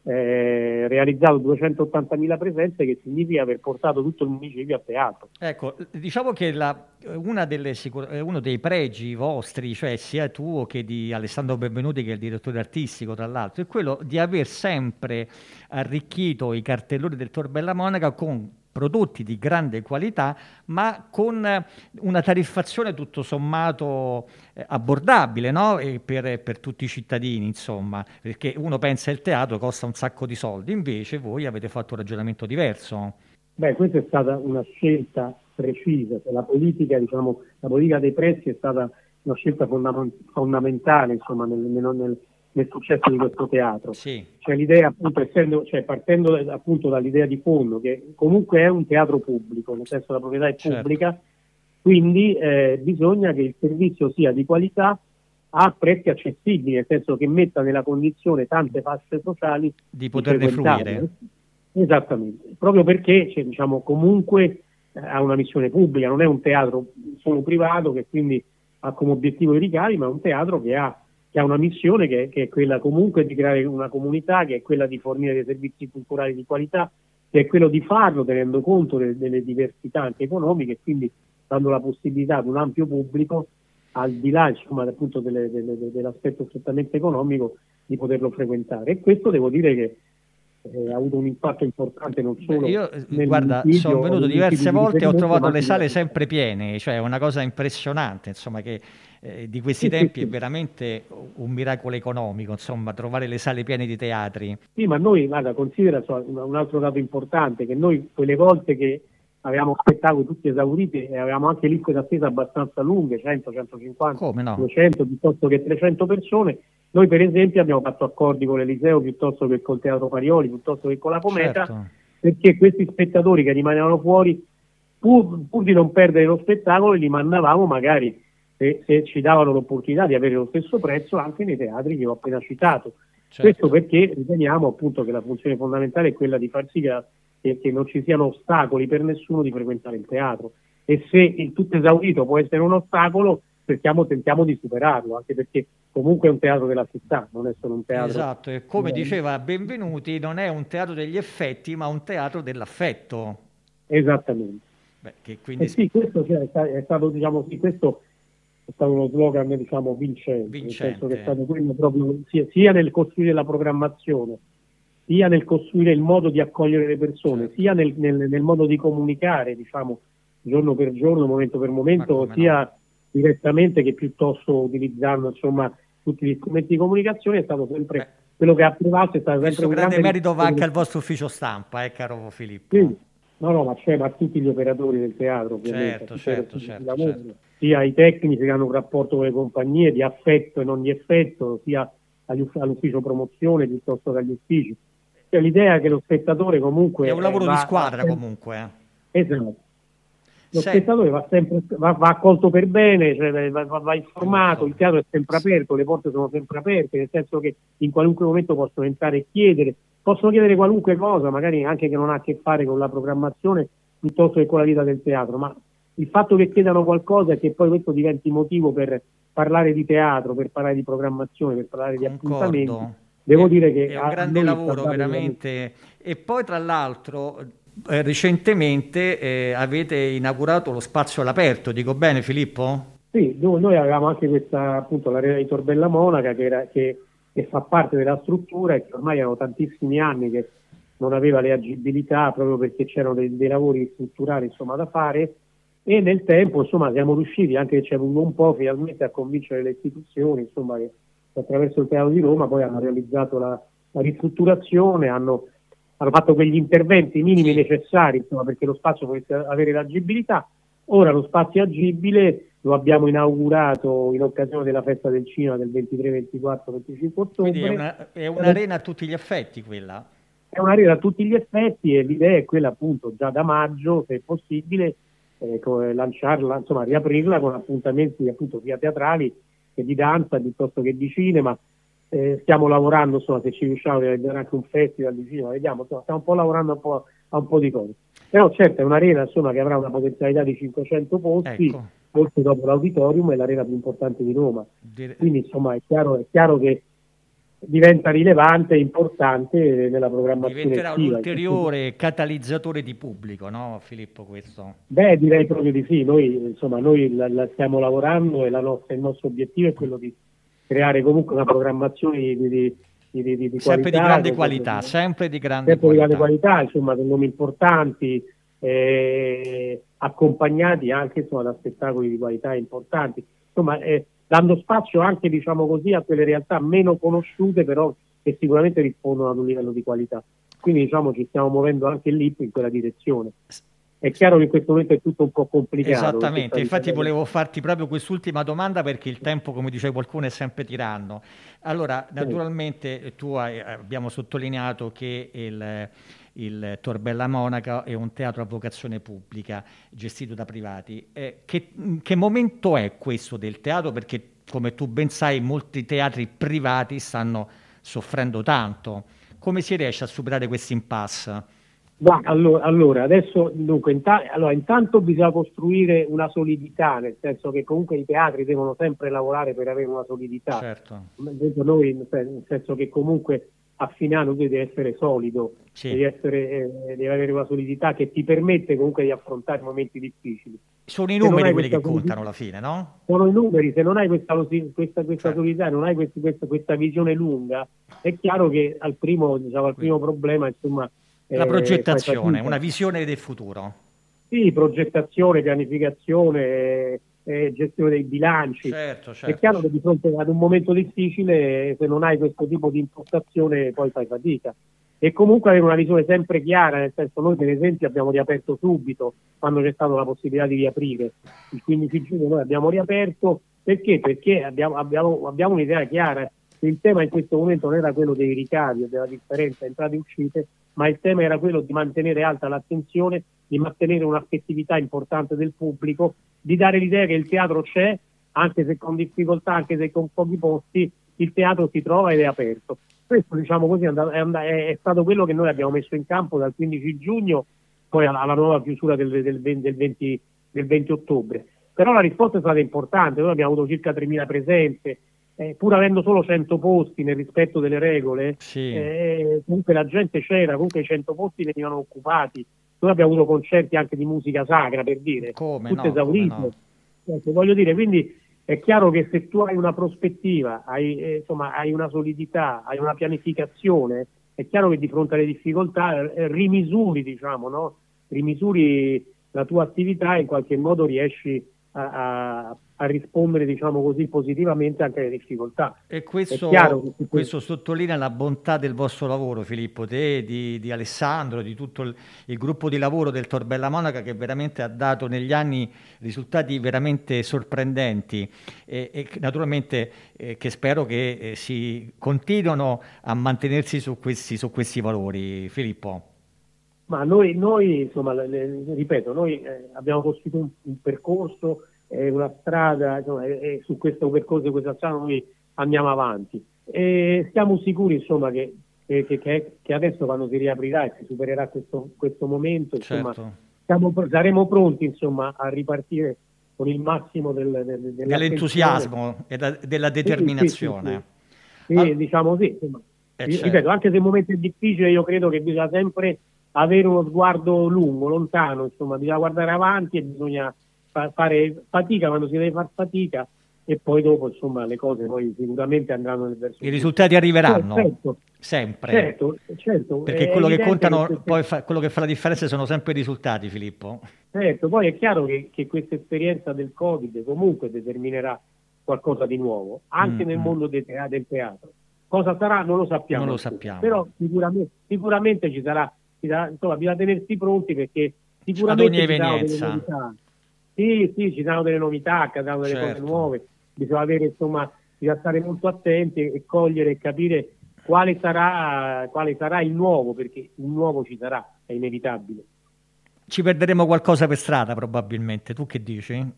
eh, realizzato duecentottantamila presenze, che significa aver portato tutto il municipio a teatro. Ecco, diciamo che la, una delle sicur- uno dei pregi vostri, cioè sia tuo che di Alessandro Benvenuti, che è il direttore artistico tra l'altro, è quello di aver sempre arricchito i cartelloni del Tor Bella Monaca con prodotti di grande qualità, ma con una tariffazione tutto sommato eh, abbordabile, no? E per, per tutti i cittadini, insomma, perché uno pensa il teatro costa un sacco di soldi, invece voi avete fatto un ragionamento diverso. Beh, questa è stata una scelta precisa, cioè la politica, diciamo, la politica dei prezzi è stata una scelta fondam- fondamentale, insomma, nel, nel, nel, nel successo di questo teatro. Sì. Cioè l'idea, appunto, essendo, cioè partendo appunto dall'idea di fondo, che comunque è un teatro pubblico, nel senso la proprietà è pubblica, certo. Quindi eh, bisogna che il servizio sia di qualità a prezzi accessibili, nel senso che metta nella condizione tante fasce sociali di poterne fruire. Esattamente, proprio perché cioè, diciamo, comunque eh, ha una missione pubblica, non è un teatro solo privato che quindi ha come obiettivo i ricavi, ma è un teatro che ha, che ha una missione che, che è quella comunque di creare una comunità, che è quella di fornire dei servizi culturali di qualità, che è quello di farlo tenendo conto delle, delle diversità anche economiche e quindi dando la possibilità ad un ampio pubblico, al di là insomma appunto delle, delle, dell'aspetto strettamente economico, di poterlo frequentare. E questo devo dire che eh, ha avuto un impatto importante non solo. Beh, io guarda, sono venuto diverse volte e ho trovato le sale sempre piene, cioè è una cosa impressionante, insomma, che eh, di questi sì, tempi sì, sì. È veramente un miracolo economico, insomma, trovare le sale piene di teatri. Sì, ma noi, guarda, considera so, un altro dato importante, che noi quelle volte che avevamo spettacoli tutti esauriti e avevamo anche liste d'attesa abbastanza lunghe, cento, centocinquanta, Come no? duecento piuttosto che trecento persone. Noi per esempio abbiamo fatto accordi con l'Eliseo piuttosto che col Teatro Parioli, piuttosto che con la Cometa, certo. Perché questi spettatori che rimanevano fuori, pur, pur di non perdere lo spettacolo, li mandavamo magari, se, se ci davano l'opportunità di avere lo stesso prezzo, anche nei teatri che ho appena citato. Certo. Questo perché riteniamo appunto che la funzione fondamentale è quella di far sì che, che, che non ci siano ostacoli per nessuno di frequentare il teatro, e se il tutto esaurito può essere un ostacolo, cerchiamo, tentiamo di superarlo, anche perché comunque è un teatro della città, non è solo un teatro. Esatto, e come diceva Benvenuti, non è un teatro degli effetti, ma un teatro dell'affetto. Esattamente. Beh, che quindi... eh sì, questo cioè, è stato, diciamo, sì, questo è stato uno slogan, diciamo, vincente, vincente. Nel senso che è stato quello proprio sia, sia nel costruire la programmazione, sia nel costruire il modo di accogliere le persone, certo. sia nel, nel, nel modo di comunicare, diciamo, giorno per giorno, momento per momento, sia no. direttamente che piuttosto utilizzando, insomma, tutti gli strumenti di comunicazione. È stato sempre Beh, quello che ha prevalso, è stato sempre un grande grande merito va anche al vostro ufficio stampa, eh, caro Filippo. Sì. No, no, ma c'è ma tutti gli operatori del teatro, ovviamente, certo, certo, certo, certo. sia i tecnici che hanno un rapporto con le compagnie di affetto e non di effetto, sia agli, all'ufficio promozione piuttosto che agli uffici. Cioè, l'idea è che lo spettatore comunque... È un lavoro va, di squadra va, comunque. Eh. Esatto. Lo Sei. spettatore va sempre va, va accolto per bene, cioè va, va informato, il teatro è sempre aperto, le porte sono sempre aperte, nel senso che in qualunque momento possono entrare e chiedere, possono chiedere qualunque cosa, magari anche che non ha a che fare con la programmazione piuttosto che con la vita del teatro, ma il fatto che chiedano qualcosa e che poi questo diventi motivo per parlare di teatro, per parlare di programmazione, per parlare Concordo. di appuntamenti, devo è, dire che è un grande lavoro veramente. E poi tra l'altro eh, recentemente eh, avete inaugurato lo spazio all'aperto, dico bene Filippo? Sì, noi avevamo anche questa, appunto, l'Arena di Tor Bella Monaca che, era, che, che fa parte della struttura e che ormai erano tantissimi anni che non aveva le agibilità proprio perché c'erano dei, dei lavori strutturali, insomma, da fare, e nel tempo, insomma, siamo riusciti, anche se ci è voluto un po', finalmente a convincere le istituzioni, insomma, che attraverso il Teatro di Roma poi hanno realizzato la, la ristrutturazione, hanno, hanno fatto quegli interventi minimi necessari, insomma, perché lo spazio potesse avere l'agibilità. Ora lo spazio agibile lo abbiamo inaugurato in occasione della festa del cinema del ventitré, ventiquattro, venticinque ottobre. Quindi è, una, è un'arena a tutti gli effetti quella? È un'arena a tutti gli effetti e l'idea è quella, appunto, già da maggio, se è possibile, eh, lanciarla, insomma, riaprirla con appuntamenti, appunto, sia teatrali che di danza piuttosto che di cinema. Eh, stiamo lavorando, insomma, se ci riusciamo a realizzare anche un festival di cinema, vediamo, insomma, stiamo un po' lavorando un po' a un po' di cose. Però certo è un'arena, insomma, che avrà una potenzialità di cinquecento posti, ecco. Forse dopo l'auditorium è l'arena più importante di Roma. Dire... Quindi insomma è chiaro, è chiaro che diventa rilevante e importante nella programmazione Diventerà un estiva. ulteriore catalizzatore di pubblico, no Filippo, questo? Beh, direi proprio di sì. Noi, insomma, noi la, la stiamo lavorando e la nostra, il nostro obiettivo è quello di creare comunque una programmazione di, di, di, di, di sempre qualità, di grande con- qualità, sempre di grande sempre di grande qualità. qualità, insomma, con nomi importanti, eh, accompagnati anche, insomma, da spettacoli di qualità importanti, insomma, eh, dando spazio anche, diciamo così, a quelle realtà meno conosciute, però che sicuramente rispondono ad un livello di qualità. Quindi, diciamo, ci stiamo muovendo anche lì in quella direzione. È chiaro che in questo momento è tutto un po' complicato. Esattamente, perché infatti sta volevo farti proprio quest'ultima domanda perché il tempo, come dice qualcuno, è sempre tiranno. Allora, naturalmente eh, tu hai, abbiamo sottolineato che il, il Torbella Monaca è un teatro a vocazione pubblica gestito da privati. Eh, che, che momento è questo del teatro? Perché, come tu ben sai, molti teatri privati stanno soffrendo tanto. Come si riesce a superare questo impasse? Ma allora, allora, adesso dunque, inta- allora, intanto bisogna costruire una solidità, nel senso che comunque i teatri devono sempre lavorare per avere una solidità. Certo. Nel senso noi, nel senso che comunque a fine anno tu devi essere solido, Sì. devi, essere, eh, devi avere una solidità che ti permette comunque di affrontare momenti difficili. Sono i Se non numeri hai quelli che questa contano solidità- alla fine, no? Sono i numeri, se non hai questa, questa, questa Certo. solidità, non hai questa, questa, questa visione lunga, è chiaro che al primo, diciamo, al primo problema, insomma, La eh, progettazione, fai fatica. una visione del futuro. Sì, progettazione, pianificazione, eh, eh, gestione dei bilanci. Certo, È certo. chiaro che di fronte ad un momento difficile, se non hai questo tipo di impostazione, poi fai fatica. E comunque avere una visione sempre chiara, nel senso, noi per esempio abbiamo riaperto subito, quando c'è stata la possibilità di riaprire. Il quindici giugno noi abbiamo riaperto, perché? Perché abbiamo, abbiamo, abbiamo un'idea chiara. Il tema in questo momento non era quello dei ricavi o della differenza entrate e uscite, ma il tema era quello di mantenere alta l'attenzione, di mantenere un'affettività importante del pubblico, di dare l'idea che il teatro c'è, anche se con difficoltà, anche se con pochi posti, il teatro si trova ed è aperto. Questo, diciamo così, è, andato- è, and- è- è stato quello che noi abbiamo messo in campo dal quindici giugno, poi alla, alla nuova chiusura del, del, venti, del, venti, del venti ottobre. Però la risposta è stata importante, noi abbiamo avuto circa tremila presenze, eh, pur avendo solo cento posti nel rispetto delle regole, Sì. eh, comunque la gente c'era, comunque i cento posti venivano occupati. Noi abbiamo avuto concerti anche di musica sacra, per dire, Come tutte no, esaurite. come no. Ecco, voglio dire, quindi è chiaro che se tu hai una prospettiva, hai, eh, insomma, hai una solidità, hai una pianificazione, è chiaro che di fronte alle difficoltà eh, rimisuri, diciamo, no? Rimisuri la tua attività e in qualche modo riesci a, a, a rispondere, diciamo così, positivamente anche alle difficoltà. E È questo, chiaro che se- questo sottolinea la bontà del vostro lavoro, Filippo, te, di, di Alessandro, di tutto il, il gruppo di lavoro del Torbella Monaca, che veramente ha dato negli anni risultati veramente sorprendenti e, e che naturalmente eh, che spero che eh, si continuino a mantenersi su questi, su questi valori, Filippo. Ma noi, noi insomma, le- le- ripeto, noi eh, abbiamo costruito un, un percorso, eh, una strada, insomma, e, e su questo percorso, questa strada noi andiamo avanti. E siamo sicuri, insomma, che, che, che- che adesso quando si riaprirà e si supererà questo, questo momento, insomma, Certo. siamo pr- saremo pronti, insomma, a ripartire con il massimo del, del, dell'attenzione. Dell'entusiasmo e da- della determinazione. Sì, sì, sì. Sì, Al- diciamo sì. Insomma. Eh, Io- certo. Ripeto, anche se il momento è difficile, io credo che bisogna sempre avere uno sguardo lungo, lontano, insomma, bisogna guardare avanti e bisogna fa- fare fatica quando si deve fare fatica e poi dopo, insomma, le cose poi sicuramente andranno nel verso I giusto. risultati arriveranno Certo, sempre. certo, certo, Perché è quello che evidente contano, queste- poi fa- quello che fa la differenza sono sempre i risultati, Filippo. Certo, poi è chiaro che, che questa esperienza del Covid comunque determinerà qualcosa di nuovo, anche Mm, nel mm. mondo dei tea- del teatro. Cosa sarà non lo sappiamo. Non lo ancora, sappiamo. Però sicuramente, sicuramente ci sarà, ci sarà- insomma, bisogna tenersi pronti perché Ad sicuramente ogni ci saranno delle evenienza. novità. Sì, sì, ci saranno delle novità, accadranno delle Certo. cose nuove, bisogna avere, insomma, bisogna stare molto attenti e cogliere e capire quale sarà, quale sarà il nuovo, perché il nuovo ci sarà, è inevitabile. Ci perderemo qualcosa per strada probabilmente, tu che dici?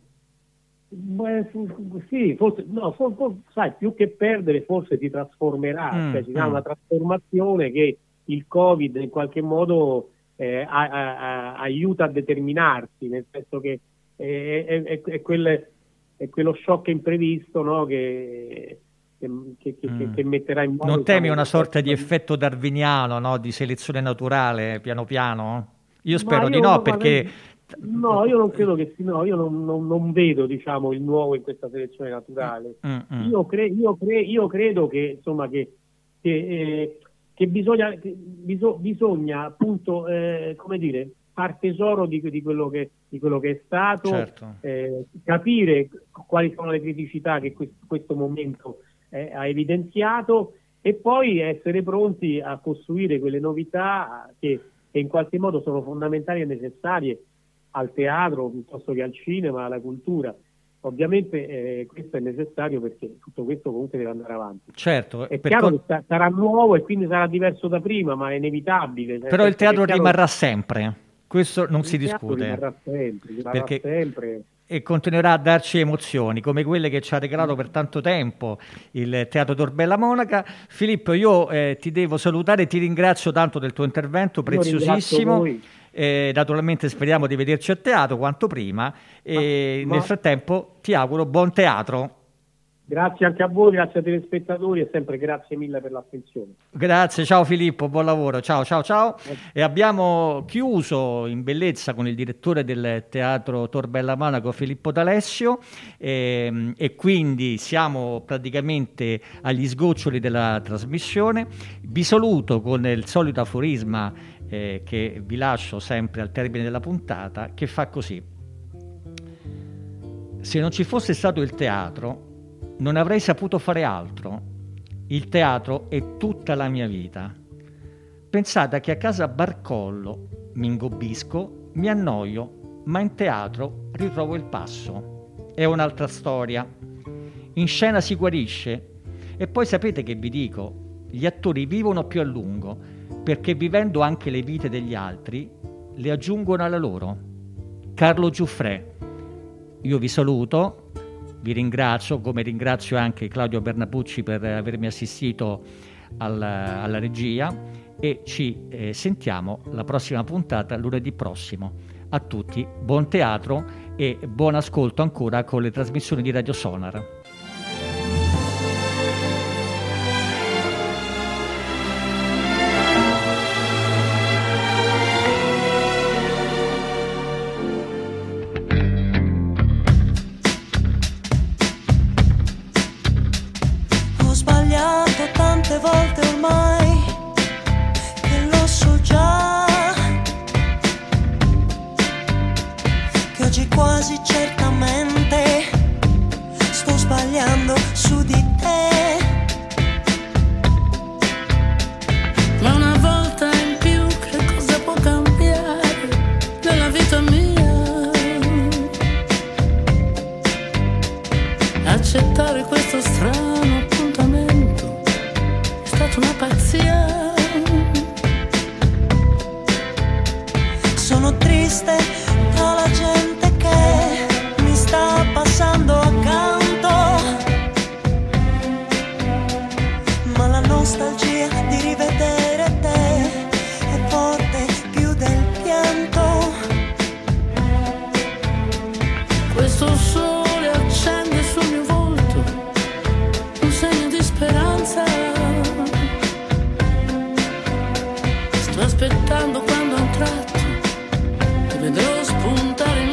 Beh, fu- sì, forse, no, for- for- sai, più che perdere forse si trasformerà, Mm, cioè ci sarà mm. una trasformazione che il Covid in qualche modo eh, a- a- a- aiuta a determinarsi, nel senso che è, è- è- è quel- è quello shock imprevisto, no, che, che, che, che, Mm. che metterà in moto. Non temi diciamo, una sorta di ma effetto darwiniano, no? Di selezione naturale, piano piano? Io spero io di no, non- perché... No, io non credo che si, no, io non, non- non vedo, diciamo, il nuovo in questa selezione naturale. Mm, mm. Io, cre- io, cre- io credo che, insomma, che, che, eh, che bisogna, che biso- bisogna appunto, eh, come dire, far tesoro di, di quello che, di quello che è stato, Certo. eh, capire quali sono le criticità che quest- questo momento eh, ha evidenziato e poi essere pronti a costruire quelle novità che, che in qualche modo sono fondamentali e necessarie al teatro piuttosto che al cinema, alla cultura. Ovviamente eh, questo è necessario perché tutto questo comunque deve andare avanti. Certo, È per chiaro con- che sa- sarà nuovo e quindi sarà diverso da prima, ma è inevitabile. però il Perché teatro è chiaro- rimarrà sempre, questo non il si teatro discute. rimarrà sempre, rimarrà Perché- sempre. E continuerà a darci emozioni come quelle che ci ha regalato per tanto tempo il Teatro Tor Bella Monaca. Filippo, io eh, ti devo salutare, ti ringrazio tanto del tuo intervento Io ringrazio preziosissimo. voi. Eh, naturalmente speriamo di vederci a teatro quanto prima e Ma- nel ma- frattempo ti auguro buon teatro. Grazie anche a voi, grazie ai telespettatori e sempre grazie mille per l'attenzione. Grazie, ciao Filippo, buon lavoro, ciao ciao ciao. E abbiamo chiuso in bellezza con il direttore del Teatro Tor Bella Monaca, Filippo D'Alessio, ehm, e quindi siamo praticamente agli sgoccioli della trasmissione. Vi saluto con il solito aforisma eh, che vi lascio sempre al termine della puntata, che fa così: se non ci fosse stato il teatro non avrei saputo fare altro. Il teatro è tutta la mia vita. Pensate che a casa Barcollo mi ingobbisco, mi annoio, ma in teatro ritrovo il passo. È un'altra storia. In scena si guarisce. E poi sapete che vi dico? Gli attori vivono più a lungo, perché vivendo anche le vite degli altri, le aggiungono alla loro. Carlo Giuffrè. Io vi saluto. Vi ringrazio, come ringrazio anche Claudio Bernapucci per avermi assistito alla, alla regia e ci eh, sentiamo la prossima puntata lunedì prossimo. A tutti buon teatro e buon ascolto ancora con le trasmissioni di Radio Sonar. Ho sbagliato tante volte ormai, che lo so già, che oggi quasi certamente sto sbagliando su di te. Ma una volta in più che cosa può cambiare nella vita mia? Accettare questo strano appuntamento è stata una pazzia. Sono triste tra la gente che mi sta passando accanto, ma la nostalgia di rivedere te è forte più del pianto. Questo sole accende sul mio volto un segno di speranza. Sto aspettando quando a un tratto ti vedrò spuntare in